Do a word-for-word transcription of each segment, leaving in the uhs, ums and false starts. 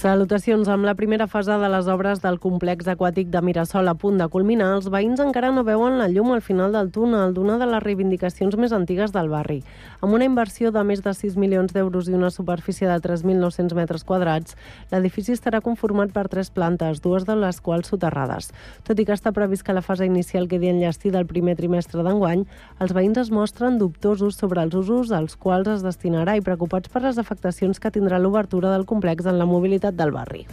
Salutacions. Amb la primera fase de les obres del complex aquàtic de Mirasol a punt de culminar, els veïns encara no veuen la llum al final del túnel d'una de les reivindicacions més antigues del barri. Amb una inversió de més de sis milions d'euros i una superfície de tres mil nou-cents metres quadrats, l'edifici estarà conformat per tres plantes, dues de les quals soterrades. Tot i que està previst que la fase inicial quedi enllestida el primer trimestre d'enguany, els veïns es mostren dubtosos sobre els usos als quals es destinarà i preocupats per les afectacions que tindrà l'obertura del complex en la mobilitat del barri.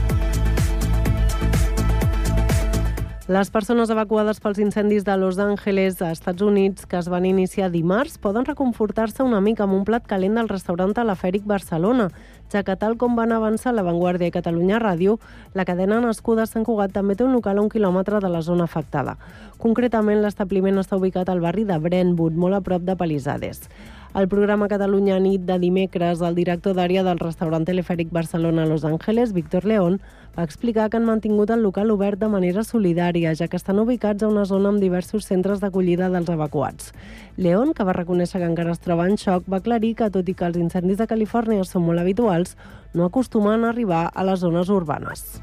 Les persones evacuades pels incendis de Los Angeles, a Estats Units, que es van iniciar dimarts, poden reconfortar-se una mica amb un plat calent del restaurant Telefèric Barcelona, ja que tal com van avançar La Vanguardia i Catalunya Ràdio, la cadena nascuda a Sant Cugat també té un local a un quilòmetre de la zona afectada. Concretament, l'establiment està ubicat al barri de Brentwood, molt a prop de Palisades. Al programa Catalunya Nit de dimecres, el director d'àrea del restaurant Telefèric Barcelona Los Angeles, Víctor León, va explicar que han mantingut el local obert de manera solidària, ja que estan ubicats a una zona amb diversos centres d'acollida dels evacuats. León, que va reconèixer que encara es troba en xoc, va aclarir que, tot i que els incendis de Califòrnia són molt habituals, no acostumen a arribar a les zones urbanes.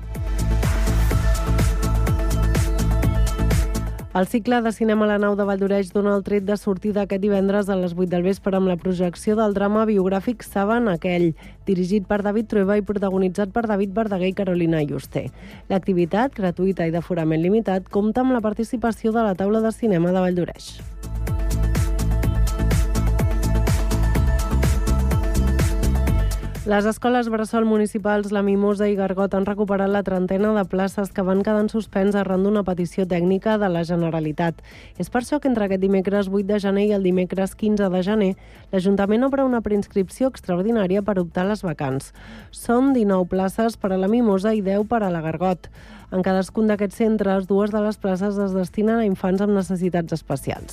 El cicle de cinema a la Nau de Valldoreix dona el tret de sortida aquest divendres a les vuit del vespre amb la projecció del drama biogràfic Saben aquell, dirigit per David Trueba i protagonitzat per David Verdaguer i Carolina Yuste. L'activitat, gratuïta i d'aforament limitat, compta amb la participació de la taula de cinema de Valldoreix. Les escoles bressol municipals La Mimosa i Gargot han recuperat la trentena de places que van quedar en suspens arran d'una petició tècnica de la Generalitat. És per això que entre aquest dimecres vuit de gener i el dimecres quinze de gener l'Ajuntament obre una preinscripció extraordinària per optar a les vacants. Són dinou places per a La Mimosa i deu per a la Gargot. En cadascun d'aquests centres, dues de les places es destinen a infants amb necessitats especials.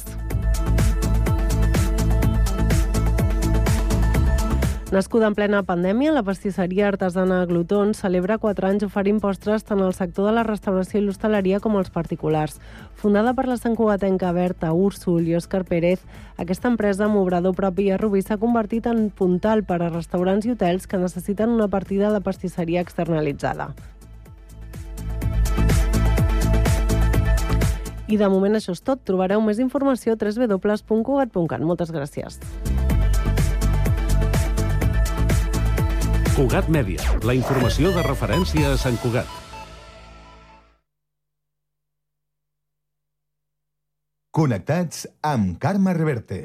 Nascuda en plena pandèmia, la pastisseria artesana Glutons celebra quatre anys oferint postres tant al sector de la restauració i l'hostaleria com als particulars. Fundada per la santcugatenca Berta Úrsul i Òscar Pérez, aquesta empresa amb obrador propi a Rubí s'ha convertit en puntal per a restaurants i hotels que necessiten una partida de pastisseria externalitzada. I de moment això és tot. Trobareu més informació a w w w punt cugat punt cat. Moltes gràcies. Cugat Mèdia, la informació de referència a Sant Cugat. Connectats amb Carme Reverte.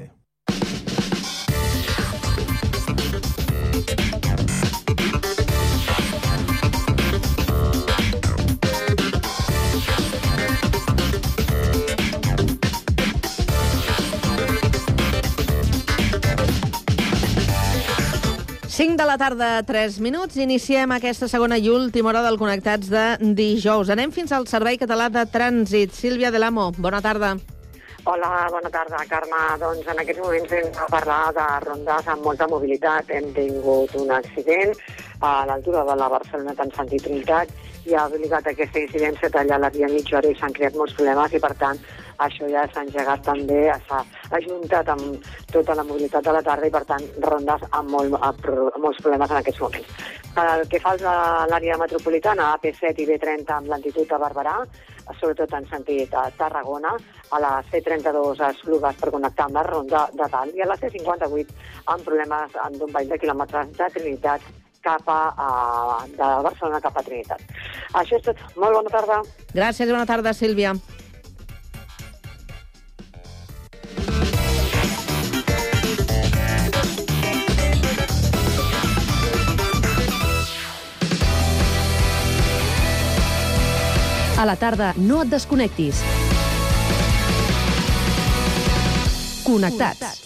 cinc de la tarda, tres minuts. Iniciem aquesta segona i última hora del Connectats de dijous. Anem fins al Servei Català de Trànsit. Sílvia Delamo, bona tarda. Hola, bona tarda, Carme. Doncs en aquests moments hem de parlar de rondes amb molta mobilitat. Hem tingut un accident a l'altura de la Barcelona en sentit Trinitat i ha obligat aquesta incidència a tallar la via mitja hora i s'han creat molts problemes i, per tant, això ja s'ha engegat també, s'ha ajuntat amb tota la mobilitat de la tarda i, per tant, rondes amb, molt, amb molts problemes en aquests moments. Pel que fa a l'àrea metropolitana, A P set i B trenta amb lentitud a Barberà, sobretot en sentit a Tarragona, a la C trenta-dos a Esplugues per connectar amb la ronda de Dalt i a la C cinquanta-vuit amb problemes d'un parell de quilòmetres de Trinitat cap a, a, de Barcelona cap a Trinitat. Això és tot. Molt bona tarda. Gràcies i bona tarda, Sílvia. A la tarda, no et desconnectis. Connectats.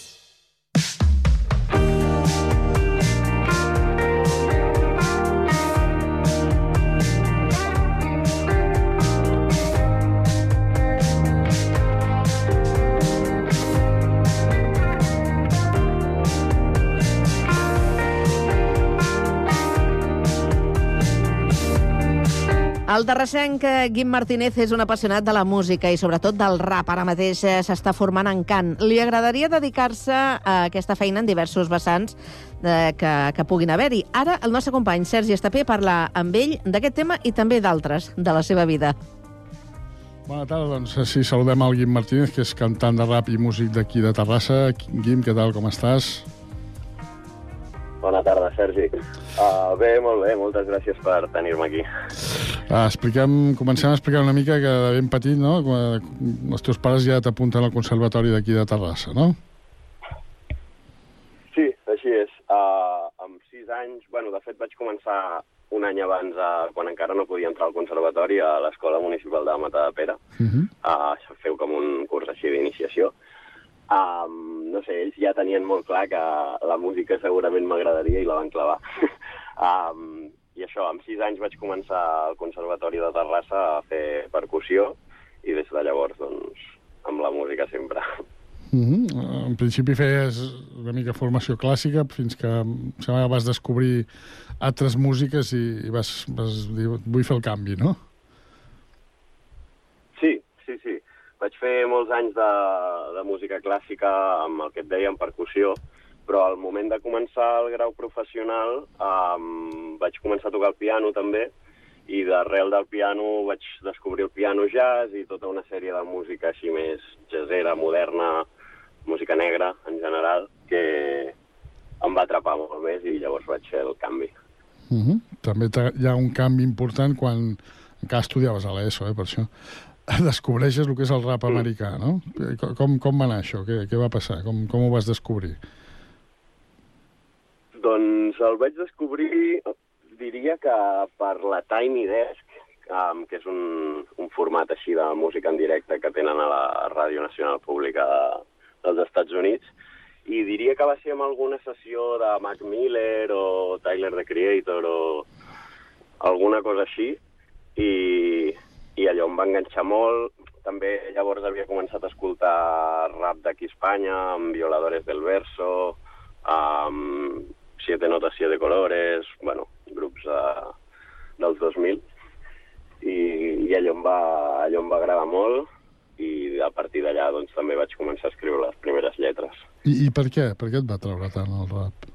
El terrassenc Guim Martínez és un apassionat de la música i sobretot del rap. Ara mateix s'està formant en cant. Li agradaria dedicar-se a aquesta feina en diversos vessants eh, que, que puguin haver-hi. Ara el nostre company Sergi Estapé parla amb ell d'aquest tema i també d'altres de la seva vida. Bona tarda, doncs sí, saludem al Guim Martínez, que és cantant de rap i músic d'aquí de Terrassa. Guim, què tal, com estàs? Bona tarda, Sergi. Uh, bé, molt bé, moltes gràcies per tenir-me aquí. Uh, expliquem, comencem a explicar una mica que de ben petit, no?, els teus pares ja t'apunten al conservatori d'aquí de Terrassa, no? Sí, així és. Uh, amb sis anys, bueno, de fet vaig començar un any abans, uh, quan encara no podia entrar al conservatori, a l'Escola Municipal de Matadepera. Uh-huh. uh, feu com un curs així d'iniciació. Um, no sé, ells ja tenien molt clar que la música segurament m'agradaria i la van clavar. um, I això, amb sis anys vaig començar al Conservatori de Terrassa a fer percussió i des de llavors, doncs, amb la música sempre. Uh-huh. En principi feies una mica formació clàssica fins que sembla que vas descobrir altres músiques i, i vas, vas dir, vull fer el canvi, no? Sí, sí, sí. Vaig fer molts anys de, de música clàssica amb el que et deia, en percussió, però al moment de començar el grau professional um, vaig començar a tocar el piano també, i d'arrel del piano vaig descobrir el piano jazz i tota una sèrie de música així més jazzera, moderna, música negra en general, que em va atrapar molt més i llavors vaig fer el canvi. Uh-huh. També hi ha un canvi important quan encara estudiaves a l'ESO, eh, per això. Descobreixes el que és el rap americà, no? Com, com va anar això? Què, què va passar? Com, com ho vas descobrir? Doncs el vaig descobrir, diria que per la Tiny Desk, um, que és un, un format així de música en directe que tenen a la Ràdio Nacional Pública dels Estats Units, i diria que va ser amb alguna sessió de Mac Miller o Tyler, the Creator o alguna cosa així, i... i allò em va enganxar molt. També llavors havia començat a escoltar rap d'aquí a Espanya, amb Violadores del Verso, amb Siete Notas, Siete Colores, bueno, grups de, dels dos mil, i, i allò, em va, allò em va agradar molt, i a partir d'allà doncs, també vaig començar a escriure les primeres lletres. I, i per què? Per què et va treure tant el rap?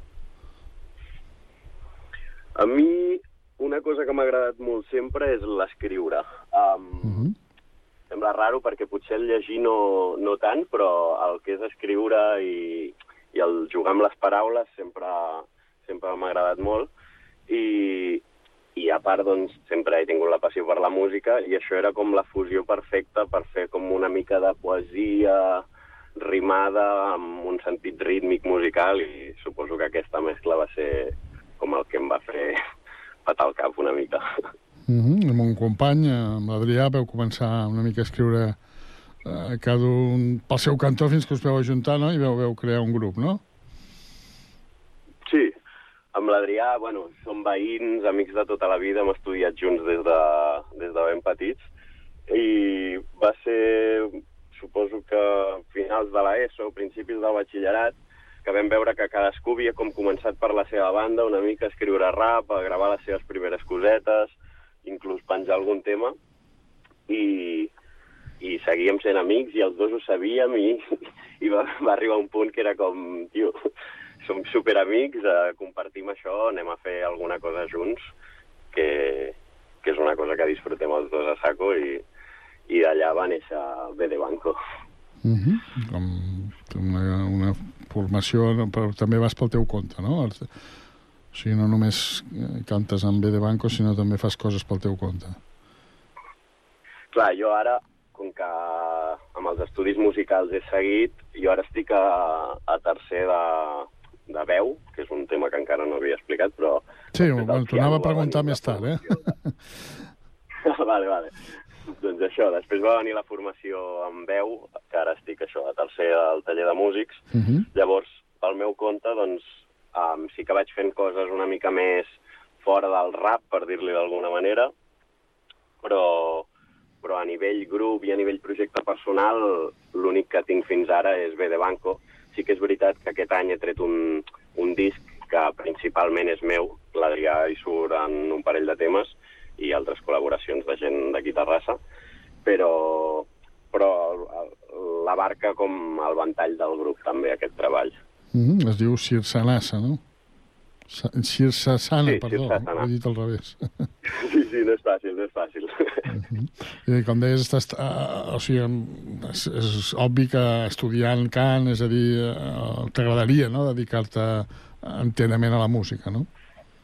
A mi una cosa que m'ha agradat molt sempre és l'escriure. Um, uh-huh. Sembla raro perquè potser el llegir no, no tant, però el que és escriure i, i el jugar amb les paraules sempre, sempre m'ha agradat molt. I, i a part, doncs, sempre he tingut la passió per la música i això era com la fusió perfecta per fer com una mica de poesia rimada amb un sentit rítmic musical, i suposo que aquesta mescla va ser com el que em va fer patar el cap una mica. Uh-huh. Amb un company, amb l'Adrià, vau començar una mica a escriure eh, cada un pel seu cantó fins que us vau ajuntar, no? I vau, vau crear un grup, no? Sí, amb l'Adrià, bueno, som veïns, amics de tota la vida, hem estudiat junts des de, des de ben petits, i va ser, suposo que finals de l'ESO, principis del batxillerat, que vam veure que cadascú havia com començat per la seva banda, una mica a escriure rap, a gravar les seves primeres cosetes, inclús penjar algun tema, i, i seguíem sent amics, i els dos ho sabíem, i, i va, va arribar un punt que era com, tio, som superamics, eh, compartim això, anem a fer alguna cosa junts, que, que és una cosa que disfrutem els dos a saco, i, i d'allà va néixer B de Banco. Uh-huh. Com una, una formació, però també vas pel teu compte, no? O sigui, no només cantes amb B de Banco, sinó també fas coses pel teu compte. Clar, jo ara, com que amb els estudis musicals he seguit, jo ara estic a, a tercer de, de veu, que és un tema que encara no havia explicat, però... Sí, bueno, t'ho anava a preguntar més tard, eh? Vale, vale. Doncs això, després va venir la formació en veu, que ara estic això, a tercer al taller de músics. Uh-huh. Llavors, pel meu compte, doncs, um, sí que vaig fent coses una mica més fora del rap, per dir-li d'alguna manera, però, però a nivell grup i a nivell projecte personal, l'únic que tinc fins ara és B de Banco. Sí que és veritat que aquest any he tret un, un disc que principalment és meu, l'Adrià hi surt en un parell de temes, i altres col·laboracions col·laboracions de gent d'aquí a Terrassa, però, però l'abarca com el ventall del grup, també, aquest treball. Mm-hmm. Es diu Cirsanassa, no? Cirsasana, sí, perdó, ho he dit al revés. Sí, sí, no és fàcil, no és fàcil. Uh-huh. I com deies, estàs, uh, o sigui, és, és obvi que estudiant cant, és a dir, uh, t'agradaria, no?, dedicar-te enterament a la música, no?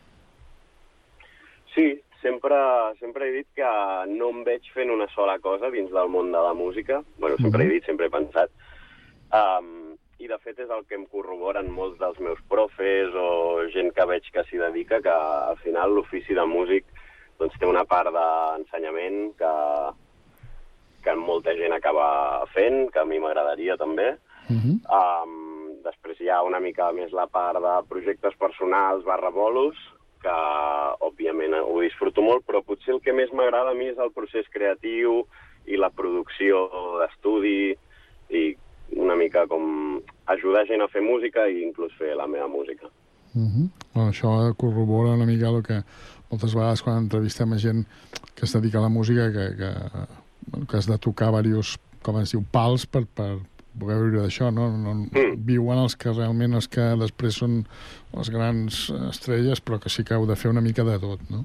Sí, sempre, sempre he dit que no em veig fent una sola cosa dins del món de la música. Bueno, sempre uh-huh. he dit, sempre he pensat. Um, I, de fet, és el que em corroboren molts dels meus profes o gent que veig que s'hi dedica, que al final l'ofici de músic doncs, té una part d'ensenyament que, que molta gent acaba fent, que a mi m'agradaria també. Uh-huh. Um, després hi ha una mica més la part de projectes personals barra bolos, que òbviament ho disfruto molt, però potser el que més m'agrada a mi és el procés creatiu i la producció d'estudi i una mica com ajudar gent a fer música i inclús fer la meva música. Uh-huh. Bueno, això corrobora una mica el que moltes vegades quan entrevistem a gent que es dedica a la música que, que, que has de tocar diversos, com es diu, pals per, per poder viure d'això, no? no mm. Viuen els que realment els que després són les grans estrelles, però que sí que heu de fer una mica de tot, no?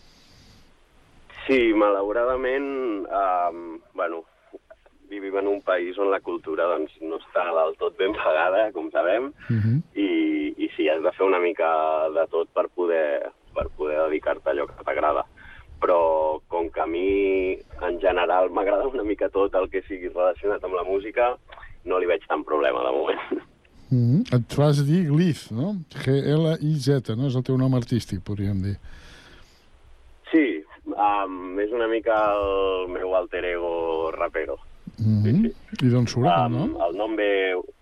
Sí, malauradament, eh, bueno, vivim en un país on la cultura doncs, no està del tot ben pagada, com sabem, uh-huh. i, i sí, has de fer una mica de tot per poder, per poder dedicar-te a allò que t'agrada. Però com que a mi, en general, m'agrada una mica tot el que sigui relacionat amb la música, no li veig tant problema, de moment. Uh-huh. Et vas dir Gliz, no? G L I Z, no? És el teu nom artístic, podríem dir. Sí, um, és una mica el meu alter ego rapero. Mm-hmm. Sí, sí. I d'on surt el nom? Um, el nom ve...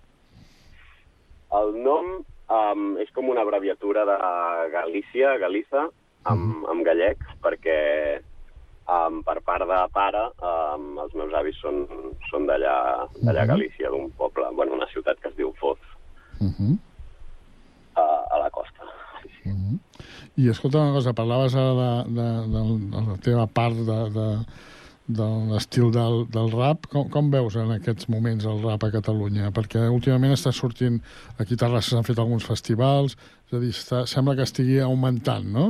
El nom um, és com una abreviatura de Galícia, Galiza, amb, mm-hmm. amb gallec, perquè um, per part de pare um, els meus avis són, són d'allà d'allà a Galícia, d'un poble, bueno, una ciutat que es diu Foz, mm-hmm. a, a la costa. Sí, sí. Mm-hmm. I escolta una cosa, parlaves ara de, de, de, de la teva part de... de... de l'estil del, del rap. Com, com veus en aquests moments el rap a Catalunya? Perquè últimament està sortint, aquí a Terrassa s'han fet alguns festivals, és a dir, està, sembla que estigui augmentant, no?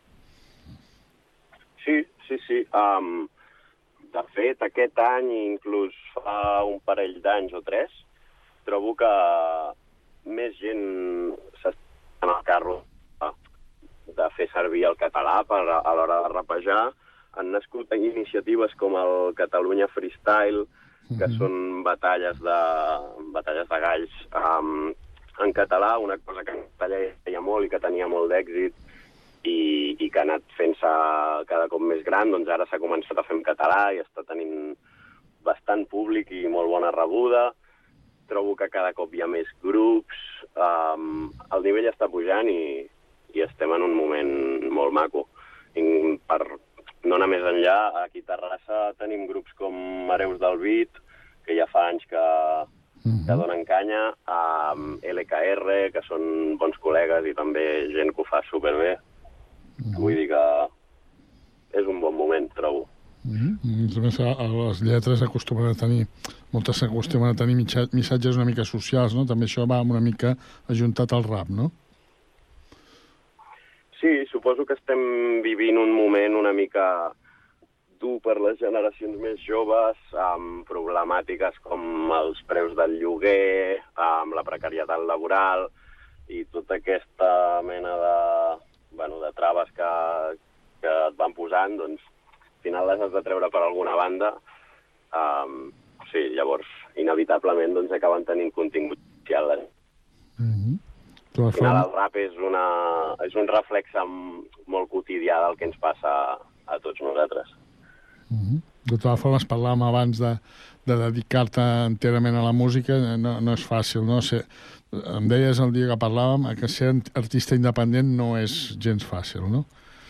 Sí, sí, sí. Um, de fet, aquest any, inclús fa un parell d'anys o tres, trobo que més gent s'està en el carro de fer servir el català per, a l'hora de rapejar. Han nascut iniciatives com el Catalunya Freestyle, que mm-hmm. són batalles de, batalles de galls um, en català, una cosa que en català feia molt i que tenia molt d'èxit i, i que ha anat fent-se cada cop més gran, doncs ara s'ha començat a fer en català i està tenint bastant públic i molt bona rebuda. Trobo que cada cop hi ha més grups, um, el nivell està pujant i, i estem en un moment molt maco. I per no anar més enllà, aquí a Terrassa tenim grups com Hereus del Beat, que ja fa anys que, mm-hmm. que donen canya, amb L K R, que són bons col·legues i també gent que ho fa superbé. Mm-hmm. Vull dir que és un bon moment, trobo. Mm-hmm. Les lletres acostumen a tenir, moltes acostumen a tenir missatges una mica socials, no? També això va una mica ajuntat al rap, no? Sí, suposo que estem vivint un moment una mica dur per les generacions més joves, amb problemàtiques com els preus del lloguer, amb la precarietat laboral i tota aquesta mena de, bueno, de traves que, que et van posant, doncs al final les has de treure per alguna banda. Um, sí, llavors, inevitablement, doncs acaben tenint contingut social. Mm-hmm. Al final el rap és, una, és un reflex molt quotidià del que ens passa a tots nosaltres. Mm-hmm. De totes formes, parlàvem abans de, de dedicar-te enterament a la música, no, no és fàcil, no? Ser, em deies el dia que parlàvem que ser artista independent no és gens fàcil, no?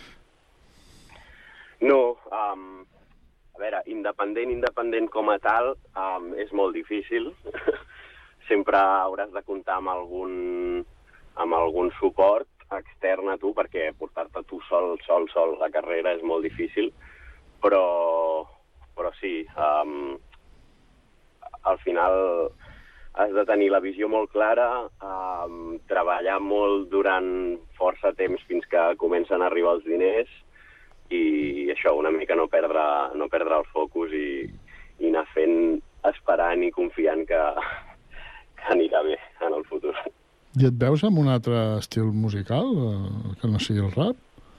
No, um, a veure, independent, independent com a tal, um, és molt difícil. Sempre hauràs de comptar amb algun... amb algun suport extern a tu, perquè portar-te tu sol, sol, sol la carrera és molt difícil, però, però sí, um, al final has de tenir la visió molt clara, um, treballar molt durant força temps fins que comencen a arribar els diners i això, una mica no perdre, no perdre el focus i, i anar fent, esperant i confiant que, que anirà bé en el futur. I et veus amb un altre estil musical, eh, que no sigui el rap?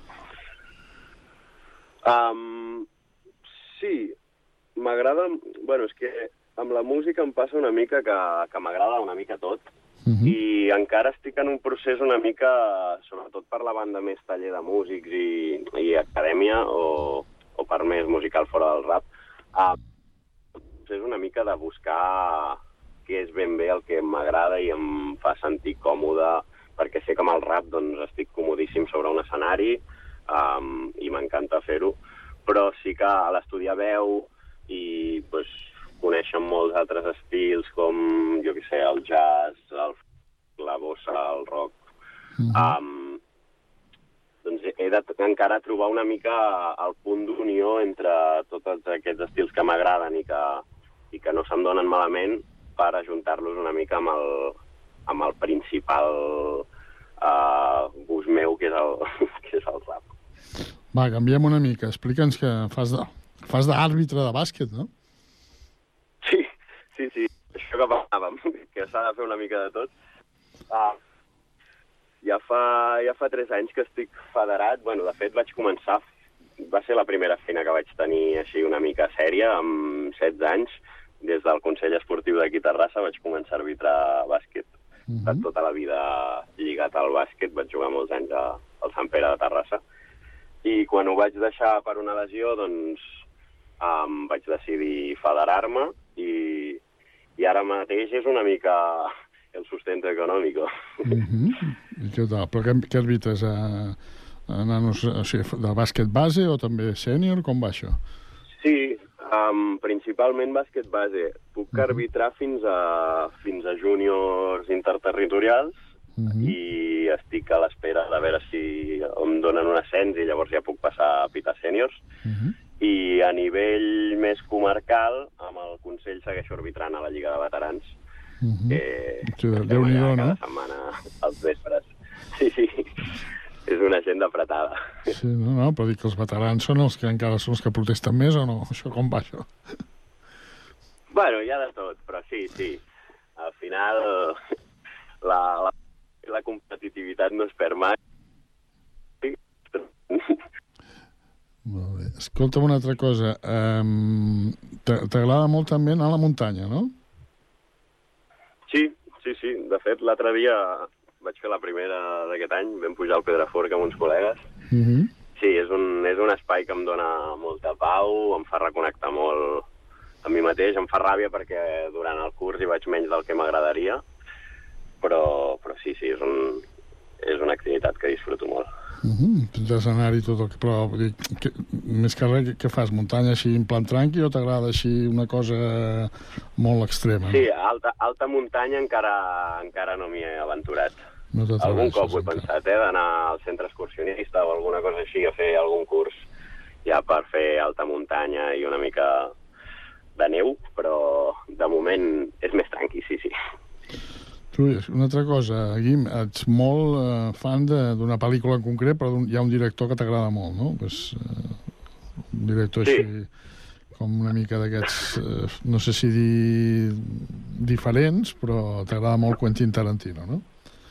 Um, sí, m'agrada... Bueno, és que amb la música em passa una mica que, que m'agrada una mica tot, uh-huh. i encara estic en un procés una mica, sobretot per la banda més taller de músics i, i acadèmia, o, o per més musical fora del rap, uh, és una mica de buscar què és ben bé el que m'agrada i em fa sentir còmode, perquè sé que amb el rap doncs, estic comodíssim sobre un escenari um, i m'encanta fer-ho, però sí que a l'estudiar veu i pues, conèixer molts altres estils com, jo què sé, el jazz, el, la bossa, el rock. Mm-hmm. Um, doncs he de encara trobar una mica el punt d'unió entre tots aquests estils que m'agraden i que, i que no se'm donen malament per ajuntar-los una mica amb el, amb el principal uh, gust meu, que és el, que és el rap. Va, canviem una mica. Explica'ns que fas de, fas d'àrbitre de bàsquet, no? Sí, sí, sí. Això que parlàvem, que s'ha de fer una mica de tot. Ah, ja, fa, ja fa tres anys que estic federat. Bueno, de fet, vaig començar... Va ser la primera feina que vaig tenir així una mica sèria, amb setze anys. Des del Consell Esportiu d'aquí a Terrassa vaig començar a arbitrar bàsquet. Mm-hmm. Per tota la vida lligat al bàsquet. Vaig jugar molts anys a, al Sant Pere de Terrassa. I quan ho vaig deixar per una lesió, doncs um, vaig decidir federar-me i, i ara mateix és una mica el sustento econòmic. Mm-hmm. I què tal? Però què, què arbitres? A, a nanos, o sigui, de bàsquet base o també sènior? Com va això? Sí, um, principalment bàsquet base. Puc mm-hmm. arbitrar fins a, fins a júniors interterritorials. Mm-hmm. I estic a l'espera de veure si em donen un ascens i llavors ja puc passar a pitar sèniors. Mm-hmm. I a nivell més comarcal, amb el Consell segueixo arbitrant a la Lliga de Veterans. Mm-hmm. Que sí, Déu-n'hi-do, no? Cada setmana als vespres. Sí, sí, és una agenda apretada. Sí, no, no, però dic que els veterans són els que encara són els que protesten més o no? Això com va, això? Bueno, hi ha de tot, però sí, sí. Al final, la... la la competitivitat no es perd mai. Molt bé. Escolta'm una altra cosa. Um, T'agrada molt també anar a la muntanya, no? Sí, sí, sí. De fet, l'altre dia vaig fer la primera d'aquest any. Vam pujar al Pedraforca amb uns col·legues. Mm-hmm. Sí, és un, és un espai que em dona molta pau, em fa reconnectar molt amb mi mateix. Em fa ràbia perquè durant el curs hi vaig menys del que m'agradaria. Però, però sí, sí, és, un, és una activitat que disfruto molt. Uh-huh. Tindràs anar-hi tot el que... Però, dic, que, més que res, què fas? Muntanya així en plan tranqui o t'agrada així una cosa molt extrema? Sí, alta, alta muntanya encara, encara no m'hi he aventurat. No algun cop ho he pensat, eh, d'anar al centre excursionista o alguna cosa així, a fer algun curs ja per fer alta muntanya i una mica de neu, però de moment és més tranqui, sí, sí. Tu, una altra cosa, Guim, ets molt eh, fan d'una pel·lícula en concret, però hi ha un director que t'agrada molt, no? Pues, eh, un director sí. Així com una mica d'aquests, eh, no sé si dir diferents, però t'agrada molt Quentin Tarantino, no?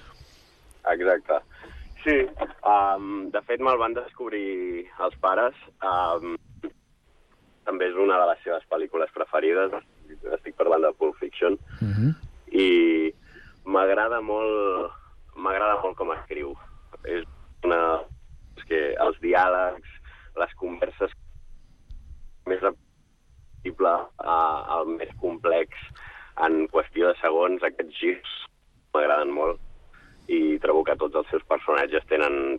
Exacte. Sí, um, de fet me'l van descobrir els pares. Um, també és una de les seves pel·lícules preferides. Estic parlant de Pulp Fiction. Uh-huh. I m'agrada molt, m'agrada molt com escriu. És una... És que els diàlegs, les converses més repetible, uh, el més complex, en qüestió de segons, aquests girs m'agraden molt. I trobo que tots els seus personatges tenen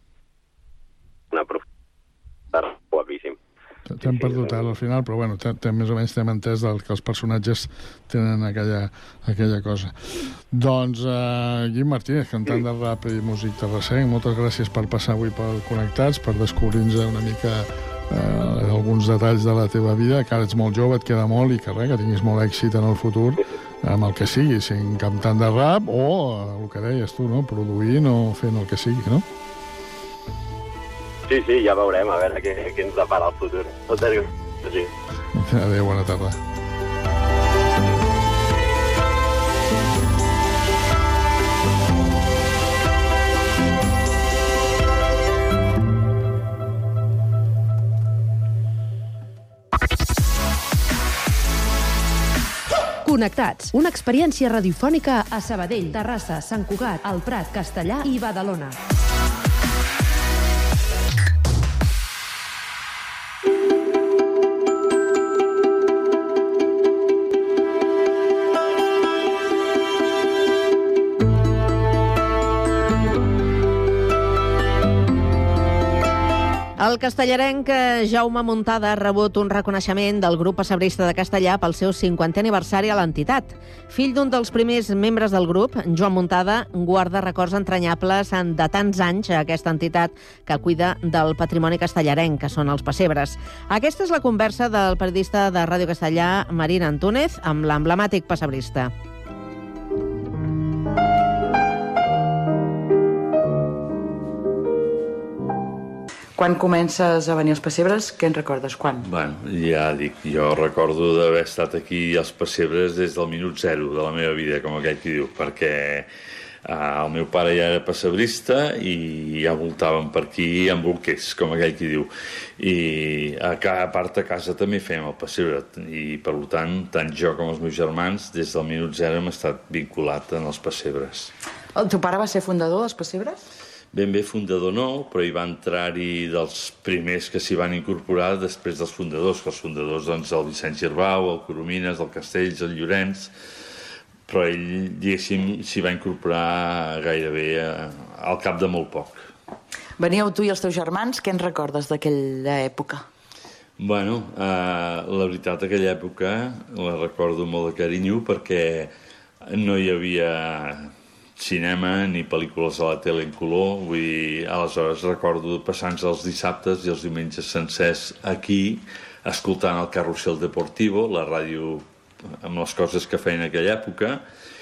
una profunditat guapíssim. T'hem perdut ara al final, però bueno, t- t- més o menys t'hem entès del que els personatges tenen aquella, aquella cosa. Doncs, uh, Guim Martínez, cantant sí. de rap i músic terrassenc, moltes gràcies per passar avui pel Connectats, per descobrir-nos una mica eh, alguns detalls de la teva vida, que ara ets molt jove, et queda molt, i que res, que tinguis molt èxit en el futur amb el que sigui, sent cantant de rap o eh, el que deies tu, no? Produint o fent el que sigui, no? Sí, sí, ja veurem, a veure què, què ens depara el futur. Moltes gràcies. Adéu, bona tarda. Connectats, una experiència radiofònica a Sabadell, Terrassa, Sant Cugat, El Prat, Castellar i Badalona. El castellarenc Jaume Muntada ha rebut un reconeixement del grup pessebrista de Castellar pel seu cinquantè aniversari a l'entitat. Fill d'un dels primers membres del grup, Joan Muntada guarda records entranyables de tants anys a aquesta entitat que cuida del patrimoni castellarenc, que són els pessebres. Aquesta és la conversa del periodista de Ràdio Castellar, Marina Antúnez, amb l'emblemàtic pessebrista. Quan comences a venir als pessebres, què en recordes? Quan? Bueno, ja dic, jo recordo d'haver estat aquí als pessebres des del minut zero de la meva vida, com aquell qui diu, perquè eh, el meu pare ja era pessebrista i ja voltàvem per aquí amb bolquers, com aquell qui diu. I a, a part a casa també fèiem el pessebre i, per tant, tant jo com els meus germans, des del minut zero hem estat vinculat en els pessebres. El teu pare va ser fundador dels pessebres? Ben bé fundador no, però hi va entrar-hi dels primers que s'hi van incorporar després dels fundadors, que els fundadors, doncs, el Vicent Girbau, el Coromines, el Castells, el Llorenç, però ell, diguéssim, s'hi va incorporar gairebé al cap de molt poc. Veníeu tu i els teus germans, què en recordes d'aquella època? Bueno, eh, la veritat, aquella època la recordo molt de carinyo perquè no hi havia cinema ni pel·lícules a la tele en color, vull dir, aleshores recordo passar-nos els dissabtes i els diumenges sencers aquí, escoltant el Carrusel Deportivo, la ràdio amb les coses que feien en aquella època,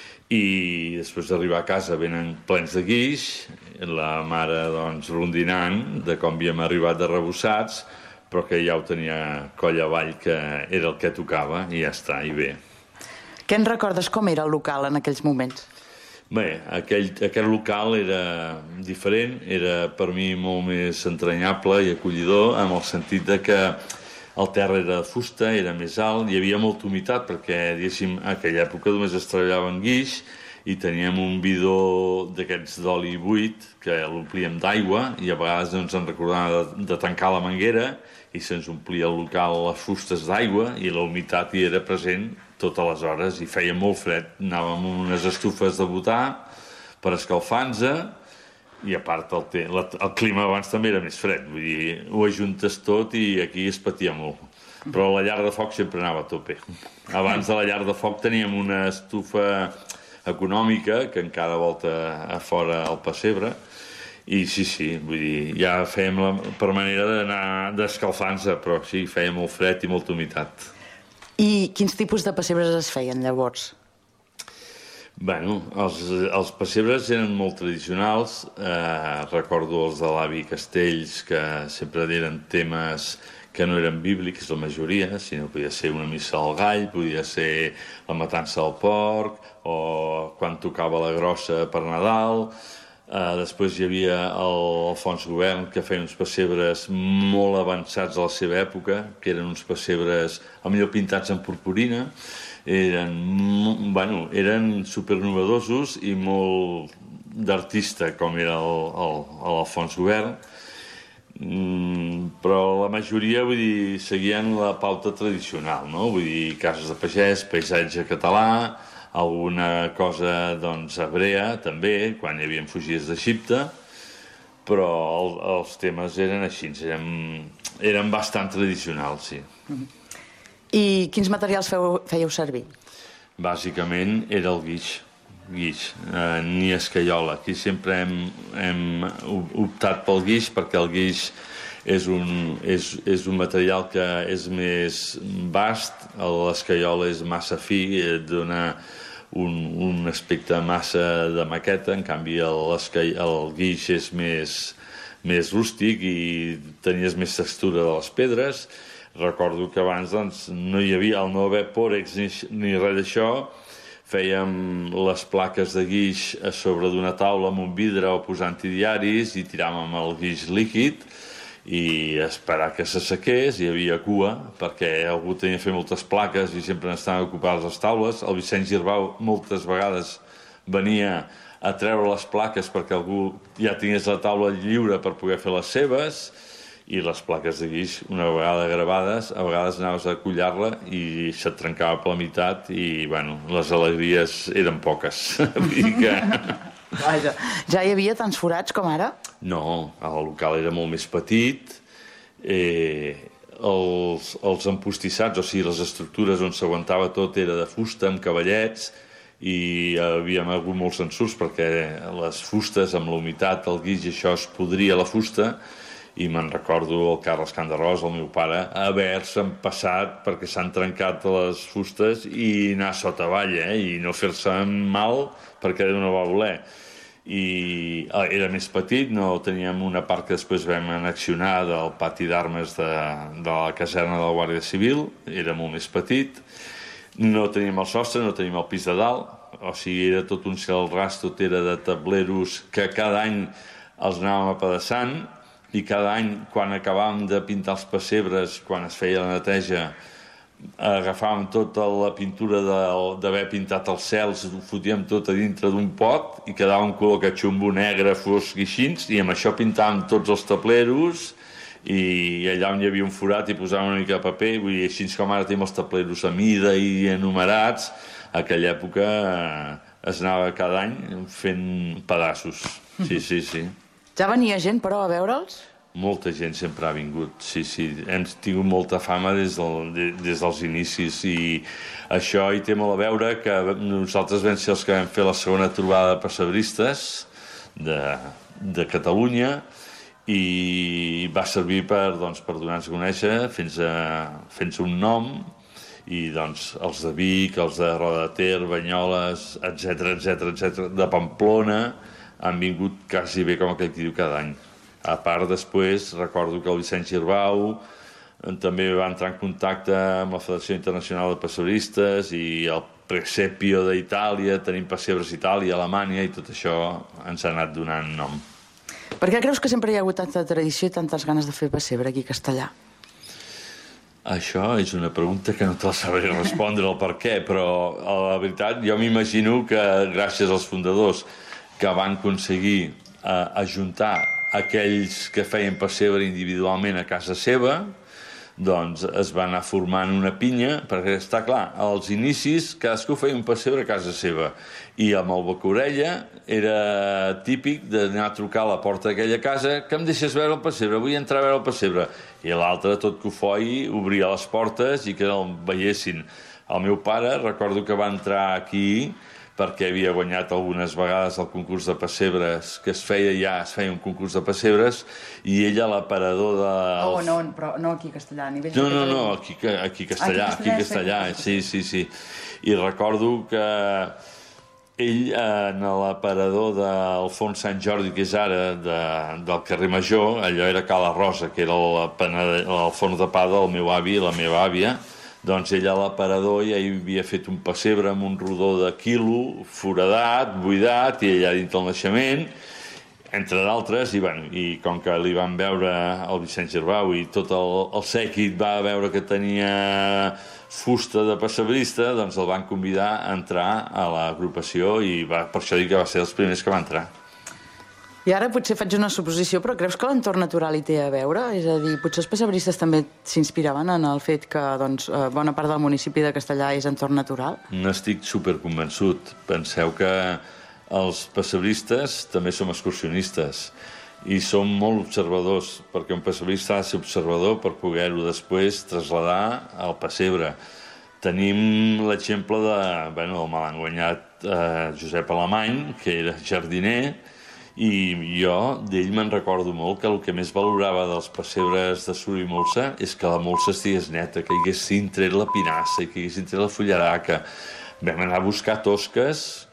i després d'arribar a casa venen plens de guix, la mare, doncs, rondinant de com havíem arribat de rebossats, però que ja ho tenia coll avall, que era el que tocava, i ja està, i bé. Què en recordes? Com era el local en aquells moments? Bé, aquell, aquell local era diferent, era per mi molt més entranyable i acollidor, en el sentit de que el terra era de fusta, era més alt, hi havia molta humitat, perquè, diguéssim, a aquella època només es treballava en guix i teníem un bidó d'aquests d'oli buit que l'omplíem d'aigua i a vegades ens en recordàvem de, de tancar la manguera i se'ns omplia el local les fustes d'aigua i la humitat hi era present totes les hores i feia molt fred. Anàvem amb unes estufes de butà per escalfar-nos i a part el, te, la, el clima abans també era més fred, vull dir, ho ajuntes tot i aquí es patia molt. Però la llar de foc sempre anava a tope. Abans de la llar de foc teníem una estufa econòmica que encara volta a fora al pessebre i sí, sí, vull dir, ja fèiem la, per manera d'anar d'escalfar-nos, però sí, feia molt fred i molta humitat. I quins tipus de pessebres es feien llavors? Bueno, els, els pessebres eren molt tradicionals, eh, recordo els de l'avi Castells, que sempre eren temes que no eren bíblics, la majoria, sinó podia ser una missa al gall, podia ser la matança del porc, o quan tocava la grossa per Nadal. Uh, després hi havia el Alfons Govern, que feia uns pessebres molt avançats a la seva època, que eren uns pessebres millor pintats en purpurina, eren, bueno, eren supernovedosos i molt d'artista, com era l'Alfons Govern, mm, però la majoria, vull dir, seguien la pauta tradicional, no? Vull dir, cases de pagès, paisatge català, alguna cosa, doncs, hebrea, també, quan hi havia fugides d'Egipte, però el, els temes eren així, eren, eren bastant tradicionals, sí. I quins materials feu, fèieu servir? Bàsicament era el guix, guix, eh, ni escaiola. Aquí sempre hem, hem optat pel guix perquè el guix és un, és, és un material que és més vast, l'escaiola és massa fi, dona un, un aspecte massa de maqueta, en canvi el, el guix és més, més rústic i tenies més textura de les pedres. Recordo que abans doncs, no hi havia, al no haver pòrex ni, ni res d'això, fèiem les plaques de guix a sobre d'una taula amb un vidre o posant-hi diaris i tiràvem el guix líquid i esperar que s'assequés. Hi havia cua, perquè algú tenia de fer moltes plaques i sempre n'estaven ocupades les taules. El Vicent Girbau moltes vegades venia a treure les plaques perquè algú ja tingués la taula lliure per poder fer les seves, i les plaques de guix, una vegada gravades, a vegades anaves a collar-la i se't trencava per la meitat i, bueno, les alegries eren poques. Vull dir que... Vaja, ja hi havia tants forats com ara? No, el local era molt més petit, eh, els, els empostissats, o sigui, les estructures on s'aguantava tot era de fusta, amb cavallets, i havíem hagut molts ensurts perquè les fustes, amb la humitat, el guix i això, es podria la fusta, i me'n recordo el Carles Candarrós, el meu pare, haver-se'n passat perquè s'han trencat les fustes i anar sota avall, eh? I no fer-se mal perquè no va voler. I era més petit, no teníem una part que després vam annexionar del pati d'armes de, de la caserna de la Guàrdia Civil, era molt més petit, no teníem el sostre, no teníem el pis de dalt, o sigui, era tot un cel ras, tot era de tableros que cada any els anàvem apedaçant, i cada any, quan acabàvem de pintar els pessebres, quan es feia la neteja, agafàvem tota la pintura d'haver pintat els cels, ho fotíem tot a dintre d'un pot i quedava un color catxumbo negre, fosc i així, i amb això pintàvem tots els tableros i allà on hi havia un forat hi posàvem una mica de paper, vull dir, així com ara tenim els tableros a mida i enumerats, a aquella època es anava cada any fent pedaços. Sí, sí, sí. Ja venia gent, però, a veure'ls? Molta gent sempre ha vingut, sí, sí. Hem tingut molta fama des, del, des dels inicis i això hi té molt a veure que nosaltres vam ser els que vam fer la segona trobada de pessebristes de, de Catalunya i va servir per, doncs, per donar-nos a conèixer fins a, fins a un nom i doncs els de Vic, els de Roda de Ter, Banyoles, etcètera, etcètera, etcètera, de Pamplona, han vingut quasi bé com aquell que diu cada any. A part, després, recordo que el Vicent Girbau també va entrar en contacte amb la Federació Internacional de Pessebristes i el Presepio d'Itàlia, tenim pessebres a Itàlia, a Alemanya, i tot això ens ha anat donant nom. Per què creus que sempre hi ha hagut tanta tradició i tantes ganes de fer pessebre aquí a Castellar? Això és una pregunta que no te la sabré respondre el per què, però la veritat jo m'imagino que gràcies als fundadors que van aconseguir eh, ajuntar aquells que feien pessebre individualment a casa seva, doncs es va anar formant una pinya, perquè està clar, als inicis cadascú feia un pessebre a casa seva, i amb el boca-orella era típic d'anar a trucar a la porta d'aquella casa que em deixes veure el pessebre, vull entrar a veure el pessebre, i l'altre, tot cofoi, obria les portes i que el veiessin. El meu pare, recordo que va entrar aquí perquè havia guanyat algunes vegades el concurs de pessebres, que es feia ja, es feia un concurs de pessebres, i ella, l'aparador de... Oh, no, però no aquí a Castellà, a nivell... No, no, no, aquí, aquí a Castellà, aquí a Castellà, sí, sí, sí. I recordo que ell, en l'aparador d'Alfons Sant Jordi, que és ara, de, del carrer Major, allò era Cala Rosa, que era el, el forn de pa del meu avi i la meva àvia, doncs ella a l'aparador ja hi havia fet un pessebre amb un rodó de quilo, foradat, buidat, i allà dintre el naixement, entre d'altres, i, bueno, i com que li van veure el Vicent Girbau i tot el, el sèquit va veure que tenia fusta de pessebrista, doncs el van convidar a entrar a l'agrupació i va, per això dic que va ser els primers que va entrar. I ara potser faig una suposició, però creus que l'entorn natural hi té a veure? És a dir, potser els pessebristes també s'inspiraven en el fet que doncs, bona part del municipi de Castellà és entorn natural? N'estic superconvençut. Penseu que els pessebristes també som excursionistes i som molt observadors, perquè un pessebrista ha de ser observador per poder-ho després traslladar al pessebre. Tenim l'exemple de, bueno, el mal enguanyat eh, Josep Alemany, que era jardiner, I jo d'ell me'n recordo molt que el que més valorava dels pessebres de suro i molsa és que la molsa estigués neta, que haguessin tret la pinassa i que haguessin tret la fullaraca. Vam anar a buscar tosques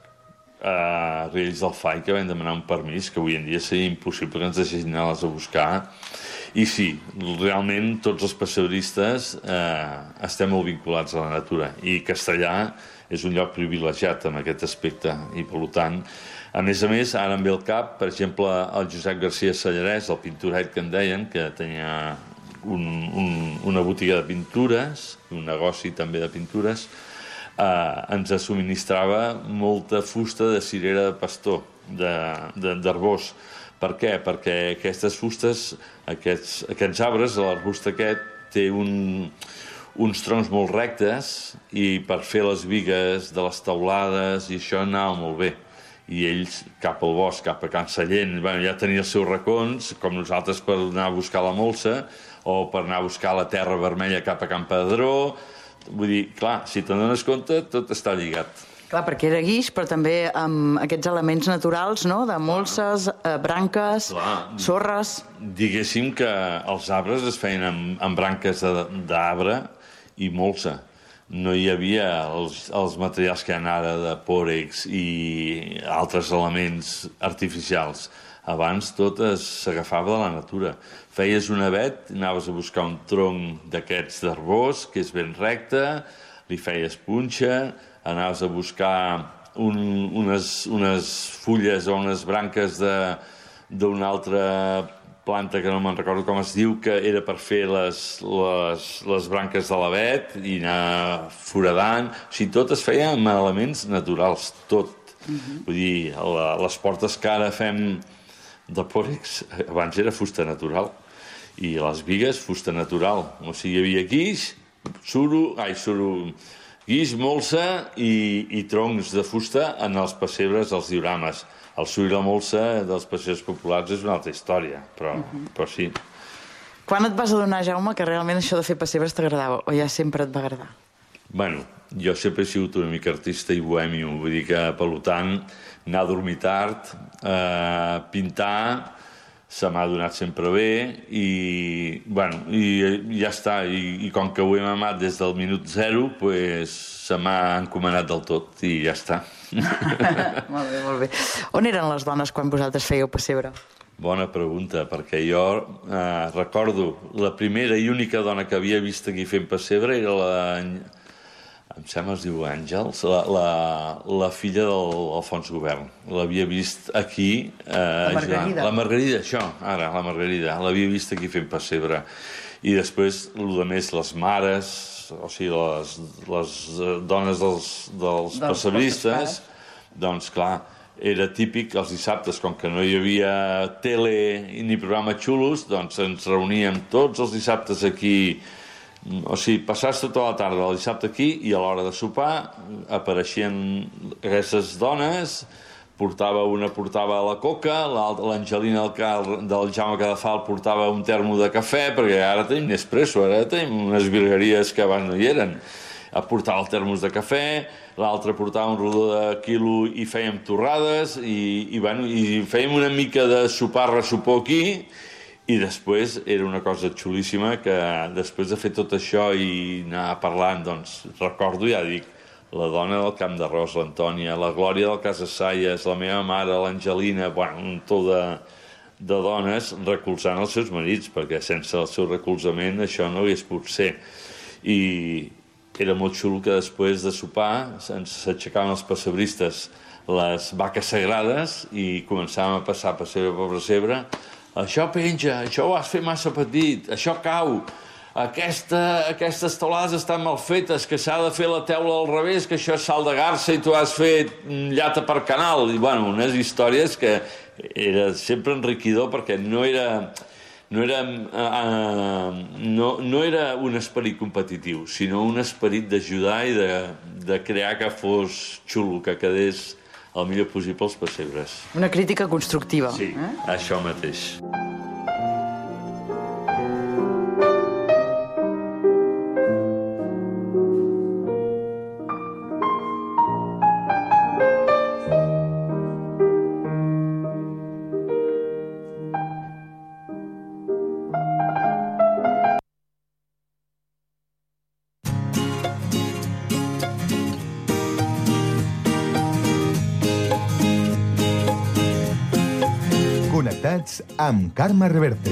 a Riells del Fai, que vam demanar un permís, que avui en dia seria impossible que ens deixessin anar-les a buscar. I sí, realment tots els pessebristes eh, estem molt vinculats a la natura, i Castellà és un lloc privilegiat en aquest aspecte, i per tant, a més a més, ara em ve al cap, per exemple, el Josep García Sallarès, el pintoret que en deien, que tenia un, un, una botiga de pintures, un negoci també de pintures, eh, ens subministrava molta fusta de cirera de pastor, d'arbós. Per què? Perquè aquestes fustes, aquests, aquests arbres, l'arbust aquest, té un, uns troncs molt rectes i per fer les bigues de les teulades i això anava molt bé. I ells cap al bosc, cap a Can Sallent, bueno, ja tenia els seus racons, com nosaltres per anar a buscar la molsa o per anar a buscar la terra vermella cap a Can Pedró. Vull dir, clar, si te'n dones compte, tot està lligat. Clar, perquè era guix, però també amb aquests elements naturals, no?, de molses, eh, branques, clar, sorres... Diguéssim que els arbres es feien amb, amb branques d'arbre i molsa. No hi havia els, els materials que hi ha ara de pòrex i altres elements artificials. Abans tot s'agafava de la natura. Feies un avet, anaves a buscar un tronc d'aquests d'arbós, que és ben recte, li feies punxa, anaves a buscar un, unes, unes fulles o unes branques d'una altra planta que no me'n recordo com es diu, que era per fer les, les, les branques de l'avet i anar foradant. O sigui, tot es feia amb elements naturals, tot. Uh-huh. Vull dir, la, les portes que ara fem de pòrex, abans era fusta natural. I les bigues, fusta natural. O sigui, hi havia guix, suro, ai, suro, guix, molsa i, i troncs de fusta en els pessebres, els diorames. El suro i la molsa dels pessebres populars és una altra història, però, uh-huh. però sí. Quan et vas adonar, Jaume, que realment això de fer pessebres t'agradava, o ja sempre et va agradar? Bueno, jo sempre he sigut una mica artista i bohèmio, vull dir que, per tant, anar a dormir tard, eh, pintar, se m'ha donat sempre bé i, bueno, i ja està. I, i com que ho hem amat des del minut zero, pues, se m'ha encomanat del tot i ja està. Molt bé, molt bé. On eren les dones quan vosaltres fèieu pessebre? Bona pregunta, perquè jo eh, recordo la primera i única dona que havia vist aquí fent pessebre era la... em sembla es diu Àngels, la, la, la filla de l'Alfons Govern. L'havia vist aquí... Eh, la Margarida. Ja, la Margarida, això, ara, la Margarida. L'havia vist aquí fent pessebre. I després, el de més, les mares, o sigui, les, les dones dels, dels pessebristes, doncs, clar, era típic els dissabtes, com que no hi havia tele ni programa xulos, doncs ens reuníem tots els dissabtes aquí. O sigui, passaves tota la tarda el dissabte aquí i a l'hora de sopar apareixien aquestes dones, portava una portava la coca, l'Angelina del, del Jaume Cadafal portava un termo de cafè, perquè ara tenim Nespresso, ara tenim unes virgueries que abans no hi eren. Portava el termos de cafè, l'altre portava un rodó de quilo i fèiem torrades i, i, bueno, i fèiem una mica de sopar, ressopor aquí. I després era una cosa xulíssima que després de fer tot això i anar parlant, doncs recordo, ja dic, la dona del Camp d'Arròs, l'Antònia, la Glòria del Casasalles, la meva mare, l'Angelina, bueno, un tot de, de dones recolzant els seus marits, perquè sense el seu recolzament això no hagués pogut ser. I era molt xulo que després de sopar s'aixecaven els pessebristes les vaques sagrades i començàvem a passar pessebre per pessebre. Això penja, això ho has fet massa petit, això cau, aquesta, aquestes teulades estan mal fetes, que s'ha de fer la teula al revés, que això és sal de garsa i tu has fet llata per canal. I, bueno, unes històries que era sempre enriquidor perquè no era, no era, eh, no, no era un esperit competitiu, sinó un esperit d'ajudar i de, de crear que fos xulo, que quedés el millor possible als pessebres. Una crítica constructiva. Sí, eh? Això mateix. amb Carme Reverte.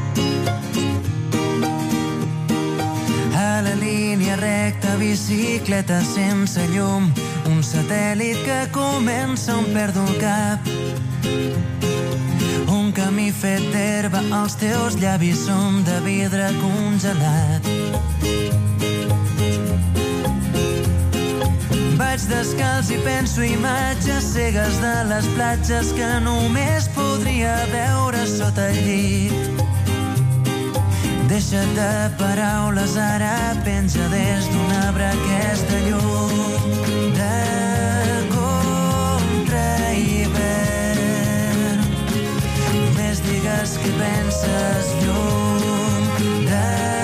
A la línia recta, bicicleta sense llum, un satèl·lit que comença on perdo el cap. Un camí fet d'herba, els teus llavis són de vidre congelat. Vaig descalç i penso imatges cegues de les platges que només podria veure sota el llit. Deixa't de paraules, ara penja des d'un arbre aquesta llum de contra-hivern. Només digues que penses llum de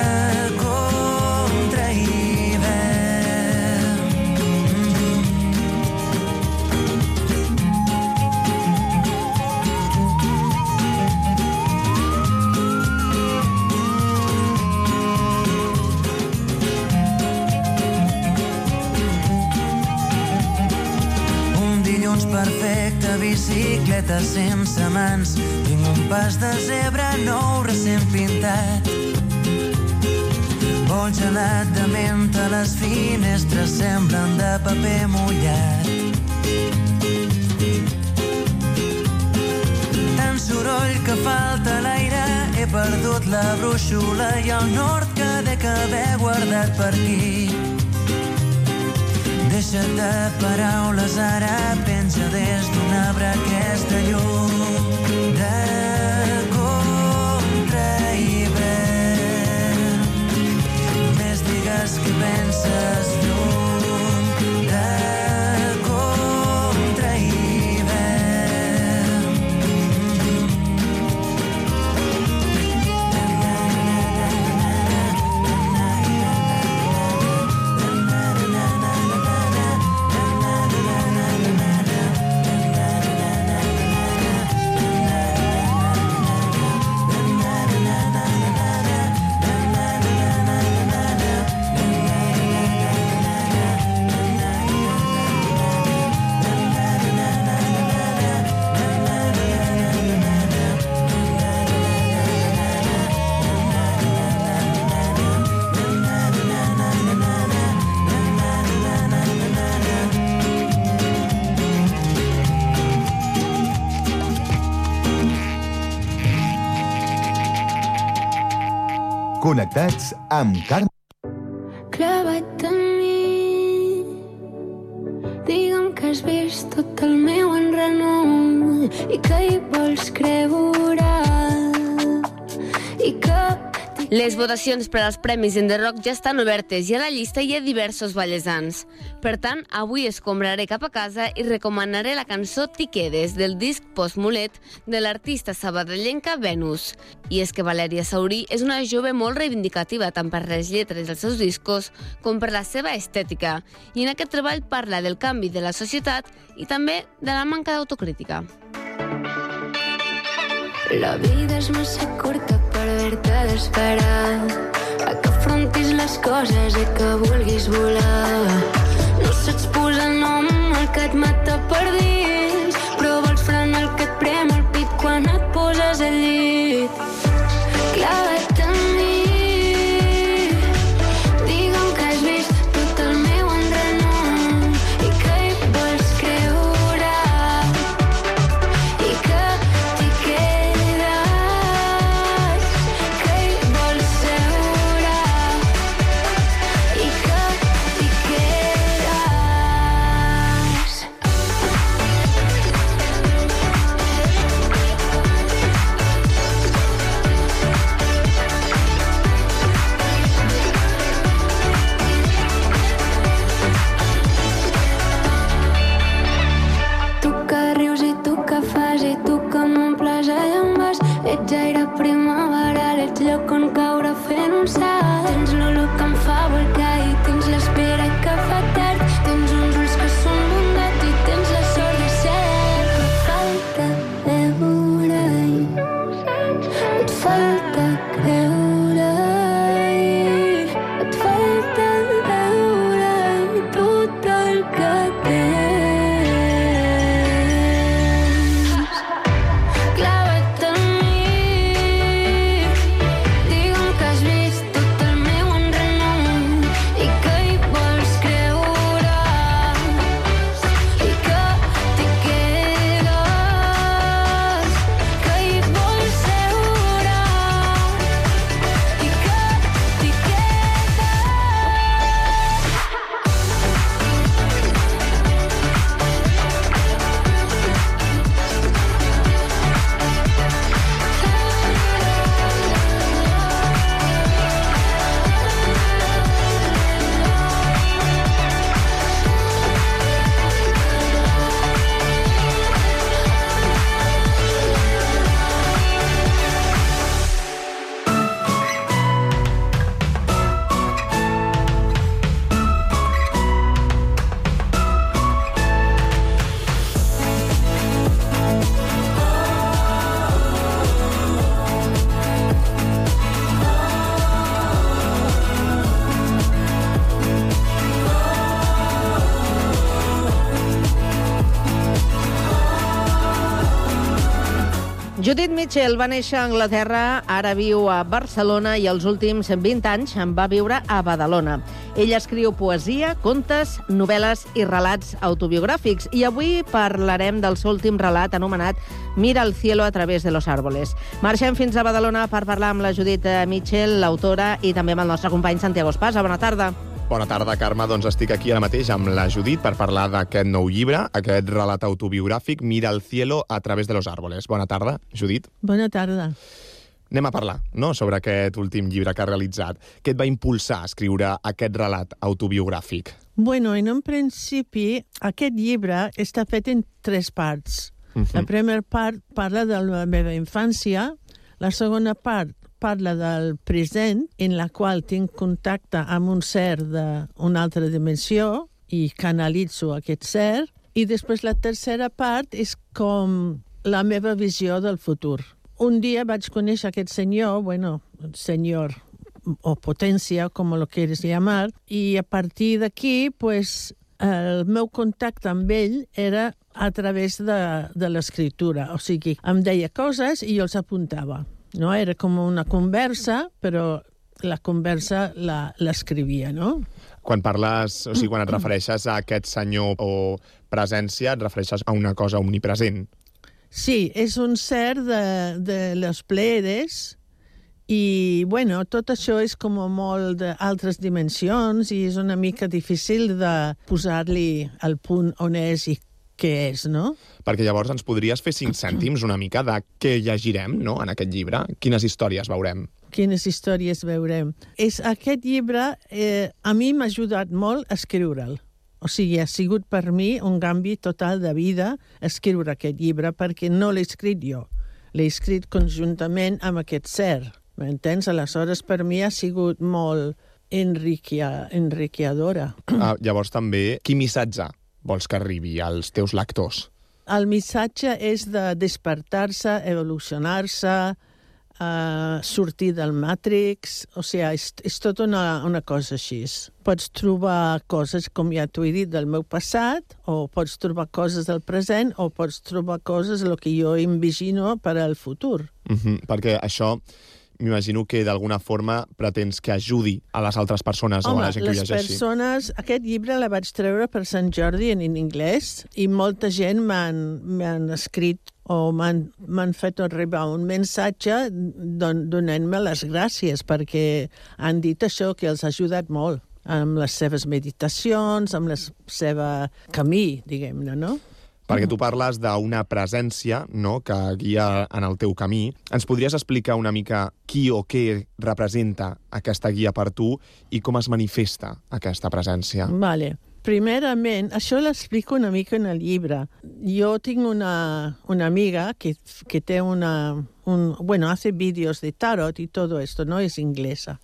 perfecte, bicicleta sense mans. Tinc un pas de zebra nou recent pintat. Vol gelat de menta, les finestres semblen de paper mullat. Tant soroll que falta l'aire, he perdut la brúixola i el nord que dec haver guardat per aquí. Deixa't de paraules, ara penja des d'un arbre aquesta llum de contra-hivern. Només digues que penses llum de contra-hivern. Connectats amb Carme. Clava't en mi, digue'm que has vist tot el meu enrenou i que hi vols creure i que... Les votacions per als Premis Indie Rock ja estan obertes i a la llista hi ha diversos vallesans. Per tant, avui escombraré cap a casa i recomanaré la cançó T'hi quedes, del disc Postmulet de l'artista sabadellenca Venus. I és que Valèria Saurí és una jove molt reivindicativa tant per les lletres dels seus discos com per la seva estètica. I en aquest treball parla del canvi de la societat i també de la manca d'autocrítica. La vida és massa curta per haver-te d'esperar a que afrontis les coses i que vulguis volar. No saps posar nom al que et mata per dins, però vols frenar el que et prem el pit quan et poses al llit. Clava't en mi, digue'm que has vist tot el meu enrenou i que hi vols creure i que t'hi quedes, que hi vols seure i que t'hi quedes. Tu que rius i tu que fas i tu que m'omples allà on vas. Ets aire primaveral, ets lloc on caure fent un salt. Tens l'olor que em fa volcar i tens l'espera que fa tard. Tens uns ulls que són bondat i tens la sort de ser. Et falta veure-hi, et falta creure-hi, et falta veure-hi tot el que tens. Clava't en mi, Judith Mitchell va néixer a Anglaterra, ara viu a Barcelona i els últims vint anys en va viure a Badalona. Ella escriu poesia, contes, novel·les i relats autobiogràfics i avui parlarem del seu últim relat anomenat Mira el cielo a través de los árboles. Marxem fins a Badalona per parlar amb la Judith Mitchell, l'autora, i també amb el nostre company Santiago Espasa. Bona tarda. Bona tarda, Carme. Doncs estic aquí ara mateix amb la Judith per parlar d'aquest nou llibre, aquest relat autobiogràfic, Mira el cielo a través de los árboles. Bona tarda, Judith. Bona tarda. Anem a parlar, no?, sobre aquest últim llibre que ha realitzat. Què et va impulsar a escriure aquest relat autobiogràfic? Bueno, en un principi, aquest llibre està fet en tres parts. Uh-huh. La primera part parla de la meva infància, la segona part parla del present, en la qual tinc contacte amb un ser d'una altra dimensió i canalitzo aquest ser, i després la tercera part és com la meva visió del futur. Un dia vaig conèixer aquest senyor, bueno, senyor o potència, com lo quieres llamar, i a partir d'aquí, pues, el meu contacte amb ell era a través de, de l'escriptura. O sigui, em deia coses i jo els apuntava. No? Era com una conversa, però la conversa la, l'escrivia, no? Quan parles, o sigui, quan et refereixes a aquest senyor o presència, et refereixes a una cosa omnipresent. Sí, és un ser de, de les Pleiades i, bueno, tot això és com molt d'altres dimensions i és una mica difícil de posar-li al punt on és i què és, no? Perquè llavors ens podries fer cinc cèntims una mica de què llegirem, no?, en aquest llibre. Quines històries veurem? Quines històries veurem? És, aquest llibre eh, a mi m'ha ajudat molt a escriure'l. O sigui, ha sigut per mi un canvi total de vida escriure aquest llibre perquè no l'he escrit jo. L'he escrit conjuntament amb aquest ser. M'entens? Aleshores, per mi ha sigut molt enriquia, enriquidora. Ah, llavors també, quin missatge vols que arribi als teus lectors? El missatge és de despertar-se, evolucionar-se, uh, sortir del Matrix, o sigui, és, és tot una, una cosa així. Pots trobar coses, com ja t'ho he dit, del meu passat, o pots trobar coses del present, o pots trobar coses el que jo imagino per al futur. Uh-huh, perquè això m'imagino que d'alguna forma pretens que ajudi a les altres persones Home, o a la gent que ho llegeixi. les persones... Aquest llibre la vaig treure per Sant Jordi en, en anglès i molta gent m'han, m'han escrit o m'han, m'han fet arribar un missatge don, donant-me les gràcies perquè han dit això que els ha ajudat molt amb les seves meditacions, amb el seu camí, diguem-ne, no? Perquè tu parles d'una presència, no?, que guia en el teu camí. Ens podries explicar una mica qui o què representa aquesta guia per tu i com es manifesta aquesta presència? Vale. Primerament, això l'explico una mica en el llibre. Jo tinc una, una amiga que, que té una... Un, bueno, hace vídeos de tarot y todo esto, ¿no? Es inglesa.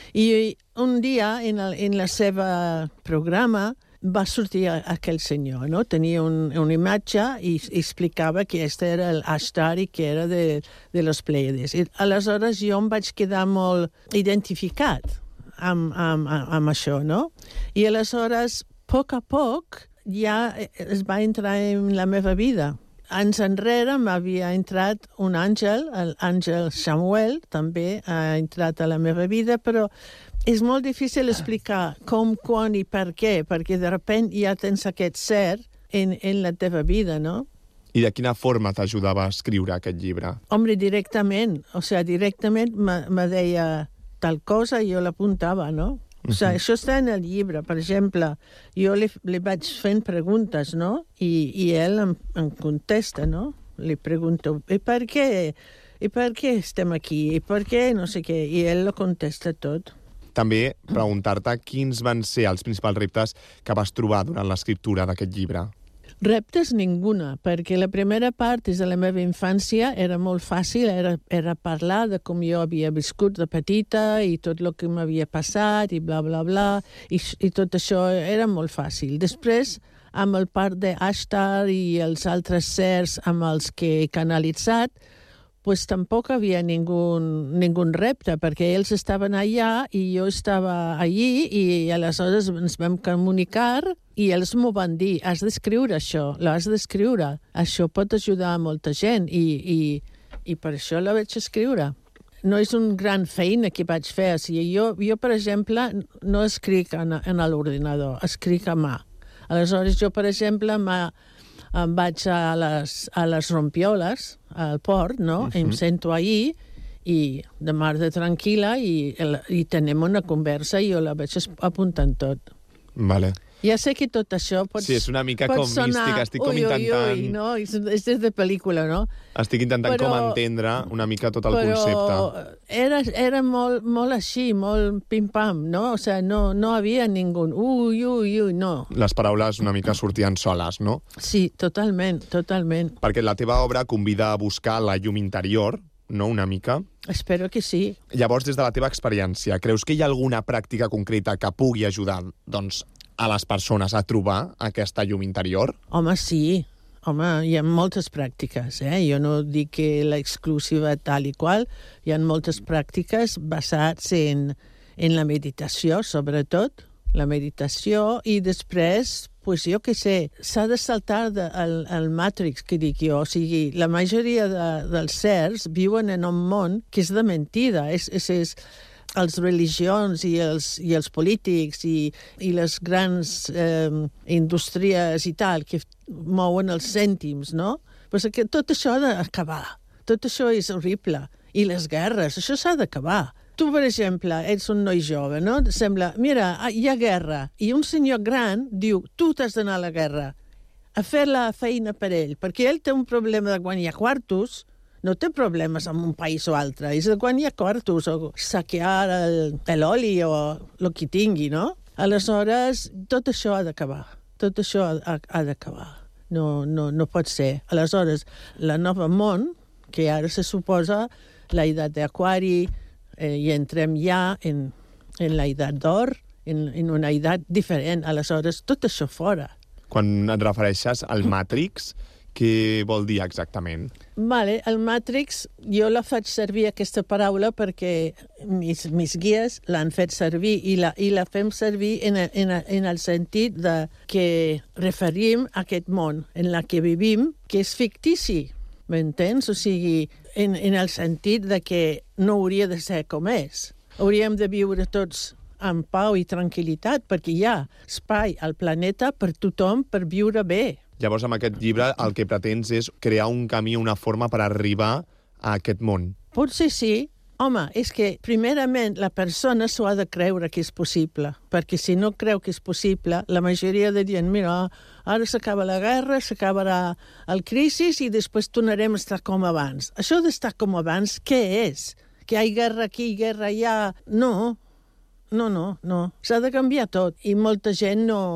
Y un día en, el, en la seva programa va sortir aquell senyor, no? Tenia un, una imatge i explicava que este era el Ashtar i que era de, de les Pleiades. I aleshores jo em vaig quedar molt identificat amb, amb, amb això, no? I aleshores, a poc a poc, ja es va entrar en la meva vida. Anys enrere m'havia entrat un àngel, l'àngel Samuel, també ha entrat a la meva vida, però és molt difícil explicar com, quan i per què, perquè de sobte ja tens aquest ser en, en la teva vida, no? I de quina forma t'ajudava a escriure aquest llibre? Home, directament. O sigui, directament me deia tal cosa i jo l'apuntava, no? O sigui, uh-huh. Això està en el llibre. Per exemple, jo li, li vaig fent preguntes, no? I, i ell em, em contesta, no? Li pregunto, i per què? I per què estem aquí? I per què no sé què? I ell lo contesta tot. També preguntar-te quins van ser els principals reptes que vas trobar durant l'escriptura d'aquest llibre. Reptes ninguna, perquè la primera part és de la meva infància, era molt fàcil, era, era parlar de com jo havia viscut de petita i tot el que m'havia passat i bla, bla, bla, i, i tot això era molt fàcil. Després, amb el part d'Ashtar i els altres sers amb els que he canalitzat, pues tampoc havia ningú, ningú repte, perquè ells estaven allà i jo estava allí i aleshores ens vam comunicar i ells m'ho van dir, has d'escriure això, l'has d'escriure, això pot ajudar a molta gent i, i, I per això la vaig escriure. No és una gran feina que vaig fer. O sigui, jo, jo, per exemple, no escric en, en l'ordinador, escric a mà. Aleshores, jo, per exemple, em vaig a les, a les rompioles, al port, no? Uh-huh. Em sento ahí i de mar de tranquil·la i, i tenem una conversa i jo la vaig apuntant tot. Vale. Ja sé que tot això pot, sí, és una mica pot com sonar... mística. Estic com ui, intentant... Ui, ui, no? És, és de pel·lícula, no? Estic intentant però, com entendre una mica tot el però concepte. Era, era molt, molt així, molt pim-pam, no? O sigui, no, no havia ningú... Ui, ui, ui, no. Les paraules una mica sortien soles, no? Sí, totalment, totalment. Perquè la teva obra convida a buscar la llum interior, no, una mica? Espero que sí. Llavors, des de la teva experiència, creus que hi ha alguna pràctica concreta que pugui ajudar, doncs, a les persones a trobar aquesta llum interior? Home, sí. Home, hi ha moltes pràctiques, eh? Jo no dic que l'exclusiva tal i qual. Hi ha moltes pràctiques basades en, en la meditació, sobretot. La meditació i després... Pues jo què sé, s'ha de saltar de, el, el Matrix, que dic jo. O sigui, la majoria de, dels certs viuen en un món que és de mentida. És, és, és els religions i els, i els polítics i, i les grans eh, indústries i tal, que mouen els cèntims, no? Pues que tot això ha d'acabar. Tot això és horrible. I les guerres, això s'ha d'acabar. Tu, per exemple, ets un noi jove, no? Sembla, mira, hi ha guerra, i un senyor gran diu, tu t'has d'anar a la guerra, a fer la feina per ell, perquè ell té un problema de guanyar quartos, no té problemes amb un país o altre, és de guanyar quartos, o saquear l'oli o el que tingui, no? Aleshores, tot això ha d'acabar, tot això ha, ha d'acabar, no, no, no pot ser. Aleshores, la nova món, que ara se suposa la edat d'Aquari, Eh, i entrem ja en, en la edat d'or, en, en una edat diferent. Aleshores, tot això fora. Quan et refereixes al Matrix, què vol dir exactament? Vale, el Matrix, jo la faig servir aquesta paraula perquè mis, mis guies l'han fet servir i la, i la fem servir en, en, en el sentit de que referim a aquest món en la que vivim, que és fictici. M'entens? O sigui, en, en el sentit de que no hauria de ser com és. Hauríem de viure tots en pau i tranquil·litat, perquè hi ha espai al planeta per tothom per viure bé. Llavors, amb aquest llibre, el que pretens és crear un camí, una forma per arribar a aquest món. Potser sí. Home, és que, primerament, la persona s'ho ha de creure que és possible, perquè si no creu que és possible, la majoria de dient, mira, ara s'acaba la guerra, s'acabarà el crisi i després tornarem a estar com abans. Això d'estar com abans, què és? Que hi ha guerra aquí, guerra allà? No, no, no, no. S'ha de canviar tot i molta gent no,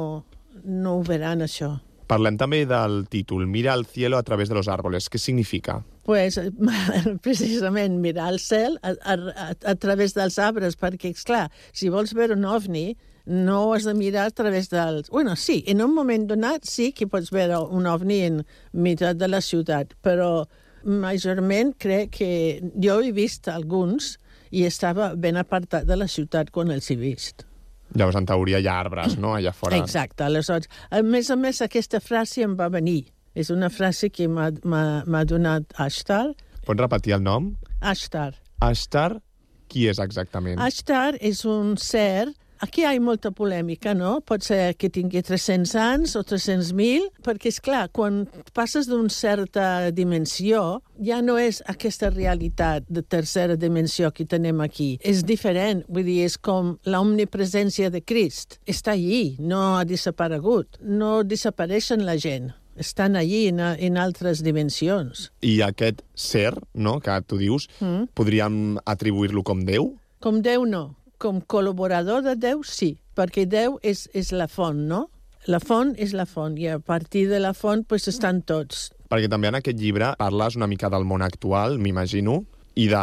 no ho veran, això. Parlem també del títol, Mira al cielo a través de los árboles. Què significa? Pues, precisament, mirar el cel a, a, a, a través dels arbres, perquè, esclar, si vols veure un ovni, no has de mirar a través dels... Bueno, sí, en un moment donat sí que pots veure un ovni en meitat de la ciutat, però majorment crec que jo he vist alguns i estava ben apartat de la ciutat quan els he vist. Llavors, en teoria, hi ha arbres, no?, allà fora. Exacte. Aleshores, a més a més, aquesta frase em va venir. És una frase que m'ha donat Ashtar. Pots repetir el nom? Ashtar. Ashtar, qui és exactament? Ashtar és un ser... Aquí hi ha molta polèmica, no? Pot ser que tingui tres-cents anys o tres-cents mil, perquè, és clar, quan passes d'una certa dimensió, ja no és aquesta realitat de tercera dimensió que tenem aquí. És diferent, vull dir, és com l'omnipresència de Crist. Està allí, no ha desaparegut. No desapareixen la gent. Estan allí en, en altres dimensions. I aquest ser, no?, que tu dius, mm. podríem atribuir-lo com Déu? Com Déu no. Com col·laborador de Déu, sí, perquè Déu és, és la font, no? La font és la font, i a partir de la font pues, estan tots. Perquè també en aquest llibre parles una mica del món actual, m'imagino, i de,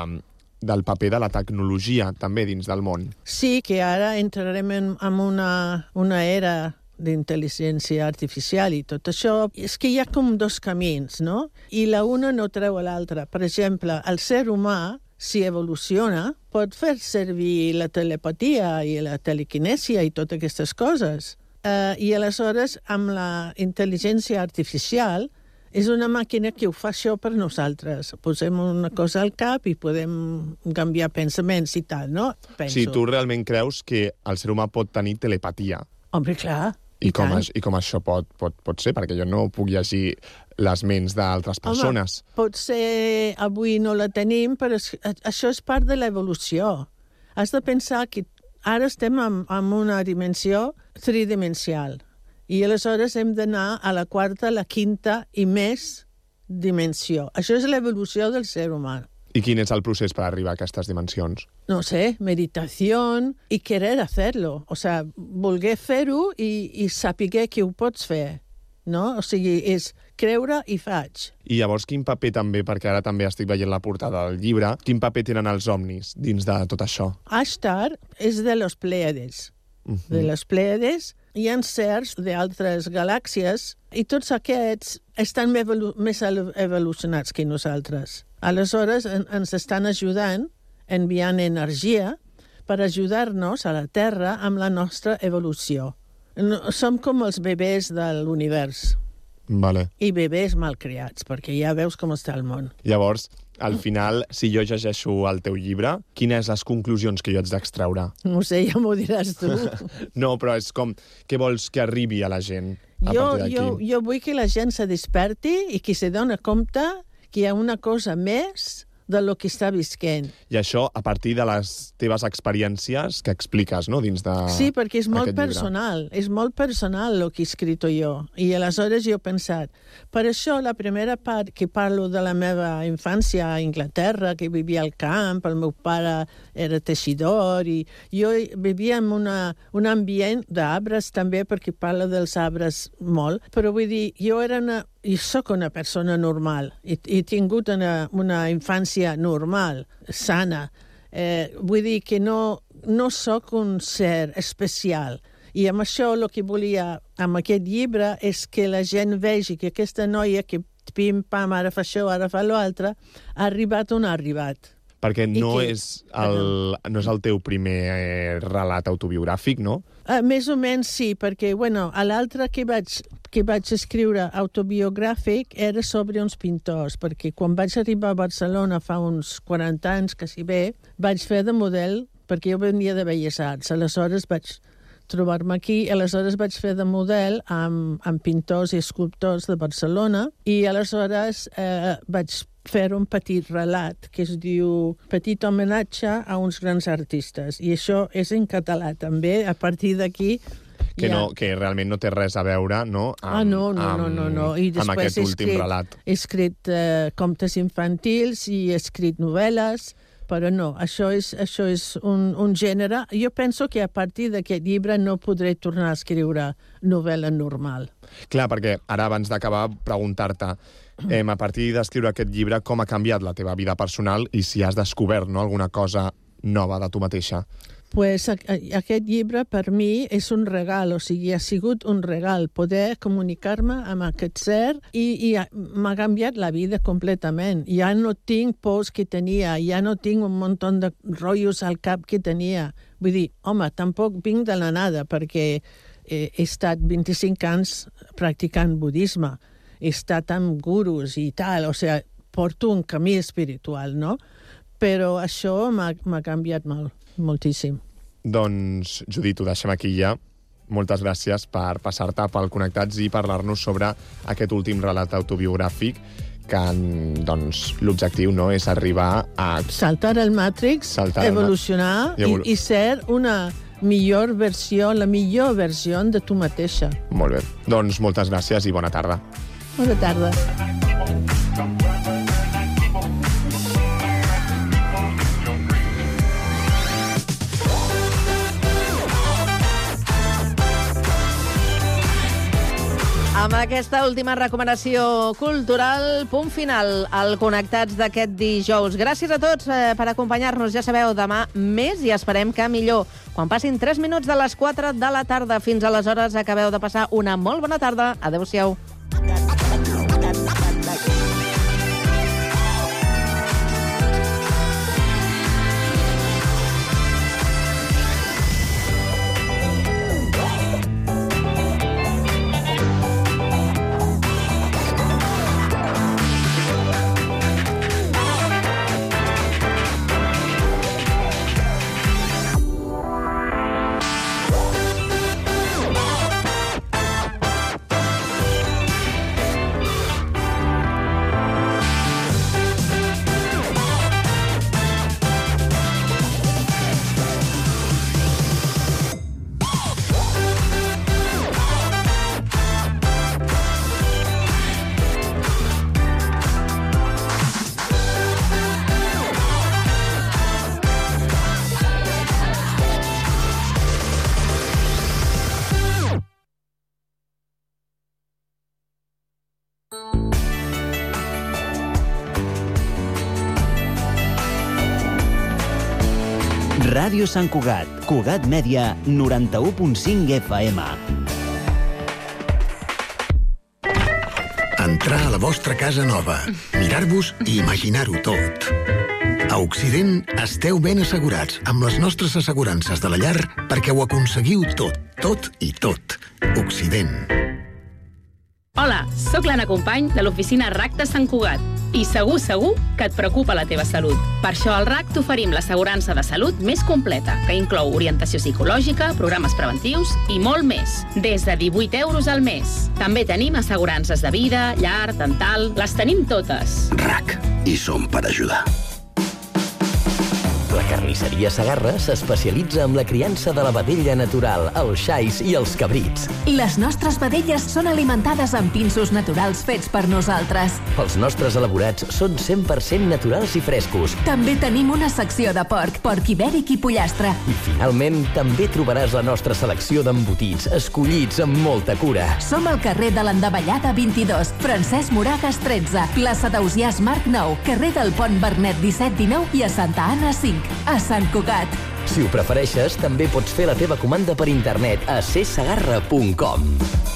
del paper de la tecnologia també dins del món. Sí, que ara entrarem en, en una, una era d'intel·ligència artificial i tot això. És que hi ha com dos camins, no? I la una no treu a l'altra. Per exemple, el ser humà, si evoluciona, pot fer servir la telepatia i la telekinèsia i totes aquestes coses. Uh, I aleshores, amb la intel·ligència artificial, És una màquina que ho fa això per nosaltres. Posem una cosa al cap i podem canviar pensaments i tal, no? Penso. Si tu realment creus que el ser humà pot tenir telepatia. Home, clar. I, I, com, I com això pot, pot, pot ser? Perquè jo no puc llegir les ments d'altres persones. Home, potser avui no la tenim, però això és part de l'evolució. Has de pensar que ara estem en, en una dimensió tridimensional. I aleshores hem d'anar a la quarta, la quinta i més dimensió. Això és l'evolució del ser humà. I quin és el procés per arribar a aquestes dimensions? No sé, meditació i querer hacerlo. O sea, voler fer-ho i, i saber que ho pots fer. No? O sigui, és creure i faig. I llavors quin paper també, perquè ara també estic veient la portada del llibre, quin paper tenen els ovnis dins de tot això? Ashtar és de los Pleiades. Uh -huh. De les Pleiades hi ha certs d'altres galàxies i tots aquests estan evolu més evolucionats que nosaltres. Aleshores, en ens estan ajudant, enviant energia per ajudar-nos a la Terra amb la nostra evolució. No, som com els bebès de l'univers. Vale. I bebès malcriats, perquè ja veus com està el món. Llavors, al final, si jo llegeixo el teu llibre, quines les conclusions que jo haig d'extreure? No sé, ja m'ho diràs tu. No, però és com, què vols que arribi a la gent a jo, partir d'aquí? Jo, jo vull que la gent se desperti i que se doni compte que hi ha una cosa més de lo que està visquent. I això a partir de les teves experiències que expliques, no?, dins de Sí, perquè és molt llibre. personal, és molt personal el que he escrit jo. I aleshores jo he pensat, per això la primera part que parlo de la meva infància a Anglaterra, que vivia al camp, el meu pare era teixidor, i jo vivia en una, un ambient d'arbres també, perquè parlo dels arbres molt, però vull dir, jo era una i sóc una persona normal. He, he tingut una, una infància normal, sana. Eh, vull dir que no, no sóc un ser especial. I amb això el que volia amb aquest llibre és que la gent vegi que aquesta noia que pim-pam, ara fa això, ara fa l'altre, ha arribat on ha arribat. Perquè no, que... és el, no és el teu primer eh, relat autobiogràfic, no? Uh, més o menys sí, perquè bueno, l'altre que vaig, que vaig escriure autobiogràfic era sobre uns pintors, perquè quan vaig arribar a Barcelona fa uns quaranta anys, que si bé, vaig fer de model, perquè jo venia de Belles Arts, aleshores vaig trobar-me aquí, aleshores vaig fer de model amb, amb pintors i escultors de Barcelona, i aleshores eh, vaig fer un petit relat que es diu Petit homenatge a uns grans artistes. I això és en català també, a partir d'aquí... Que, ja... no, que realment no té res a veure, no? Amb, ah, no, no, amb, no, no, no. I amb aquest he últim escrit, relat. He escrit eh, contes infantils i he escrit novel·les, però no, això és, això és un, un gènere. Jo penso que a partir d'aquest llibre no podré tornar a escriure novel·la normal. Clar, perquè ara abans d'acabar preguntar-te, eh, a partir d'escriure aquest llibre, com ha canviat la teva vida personal i si has descobert, no, alguna cosa nova de tu mateixa? Pues aquest llibre per mi és un regal, o sigui, ha sigut un regal poder comunicar-me amb aquest ser i, i m'ha canviat la vida completament. Ja no tinc pors que tenia, ja no tinc un munt de rotllos al cap que tenia. Vull dir, home, tampoc vinc de la nada, perquè he, he estat vint-i-cinc anys practicant budisme, he estat amb gurus i tal, o sigui, porto un camí espiritual, no? Però això m'ha canviat molt. Moltíssim. Doncs, Judit, ho deixem aquí ja. Moltes gràcies per passar-te pel Connectats i parlar-nos sobre aquest últim relat autobiogràfic que, doncs, l'objectiu, no, és arribar a... Saltar el Matrix, Saltar evolucionar el... i, evolu... i ser una millor versió, la millor versió de tu mateixa. Molt bé. Doncs moltes gràcies i bona tarda. Bona tarda. Amb aquesta última recomanació cultural, punt final al Connectats d'aquest dijous. Gràcies a tots eh, per acompanyar-nos. Ja sabeu, demà més i esperem que millor. Quan passin tres minuts de les quatre de la tarda. Fins aleshores acabeu de passar una molt bona tarda. Adéu-siau. Ràdio Sant Cugat, Cugat Mèdia, noranta-u punt cinc F M. Entrar a la vostra casa nova, mirar-vos i imaginar-ho tot. A Occident esteu ben assegurats amb les nostres assegurances de la llar perquè ho aconseguiu tot, tot i tot. Occident. Hola, sóc l'Anna Company de l'oficina R A C de Sant Cugat i segur, segur que et preocupa la teva salut. Per això al R A C t'oferim l'assegurança de salut més completa, que inclou orientació psicològica, programes preventius i molt més, des de divuit euros al mes. També tenim assegurances de vida, llar, dental, les tenim totes. R A C, hi som per ajudar. La carnisseria Segarra s'especialitza en la criança de la vedella natural, els xais i els cabrits. Les nostres vedelles són alimentades amb pinsos naturals fets per nosaltres. Els nostres elaborats són cent per cent naturals i frescos. També tenim una secció de porc, porc ibèric i pollastre. I finalment també trobaràs la nostra selecció d'embotits, escollits amb molta cura. Som al carrer de l'Endavellada vint-i-dos, Francesc Moragas tretze, plaça d'Ausiàs Marc nou, carrer del Pont Vernet disset dinou i a Santa Anna cinc. A Sant Cugat. Si ho prefereixes, també pots fer la teva comanda per internet a c segarra punt com.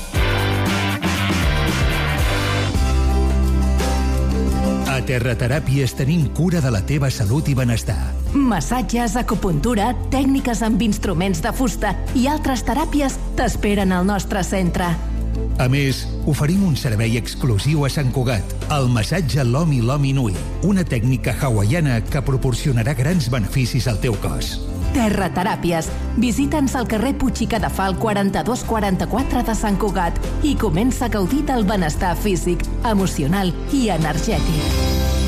A Terrateràpies tenim cura de la teva salut i benestar. Massatges, acupuntura, tècniques amb instruments de fusta i altres teràpies t'esperen al nostre centre. A més, oferim un servei exclusiu a Sant Cugat, el massatge Lomi Lomi Nui, una tècnica hawaiana que proporcionarà grans beneficis al teu cos. Terrateràpies. Visita'ns al carrer Puig i Cadafal quaranta-dos quaranta-quatre de Sant Cugat i comença a gaudir del benestar físic, emocional i energètic.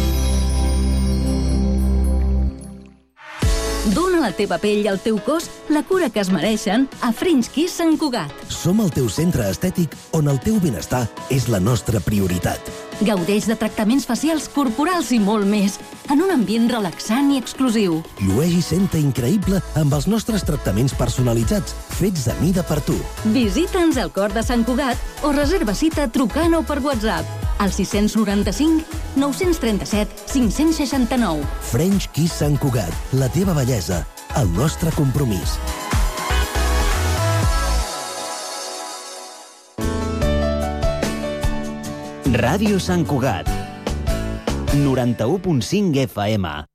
Dóna a la teva pell i al teu cos la cura que es mereixen a French Kiss Sant Cugat. Som el teu centre estètic on el teu benestar és la nostra prioritat. Gaudeix de tractaments facials, corporals i molt més, en un ambient relaxant i exclusiu. Llueix i senta increïble amb els nostres tractaments personalitzats, fets a mida per tu. Visita'ns al cor de Sant Cugat o reserva cita trucant o per WhatsApp al sis noranta-cinc nou trenta-set cinc seixanta-nou. French Kiss Sant Cugat, la teva bellesa, el nostre compromís. Ràdio Sant Cugat, noranta-u punt cinc F M.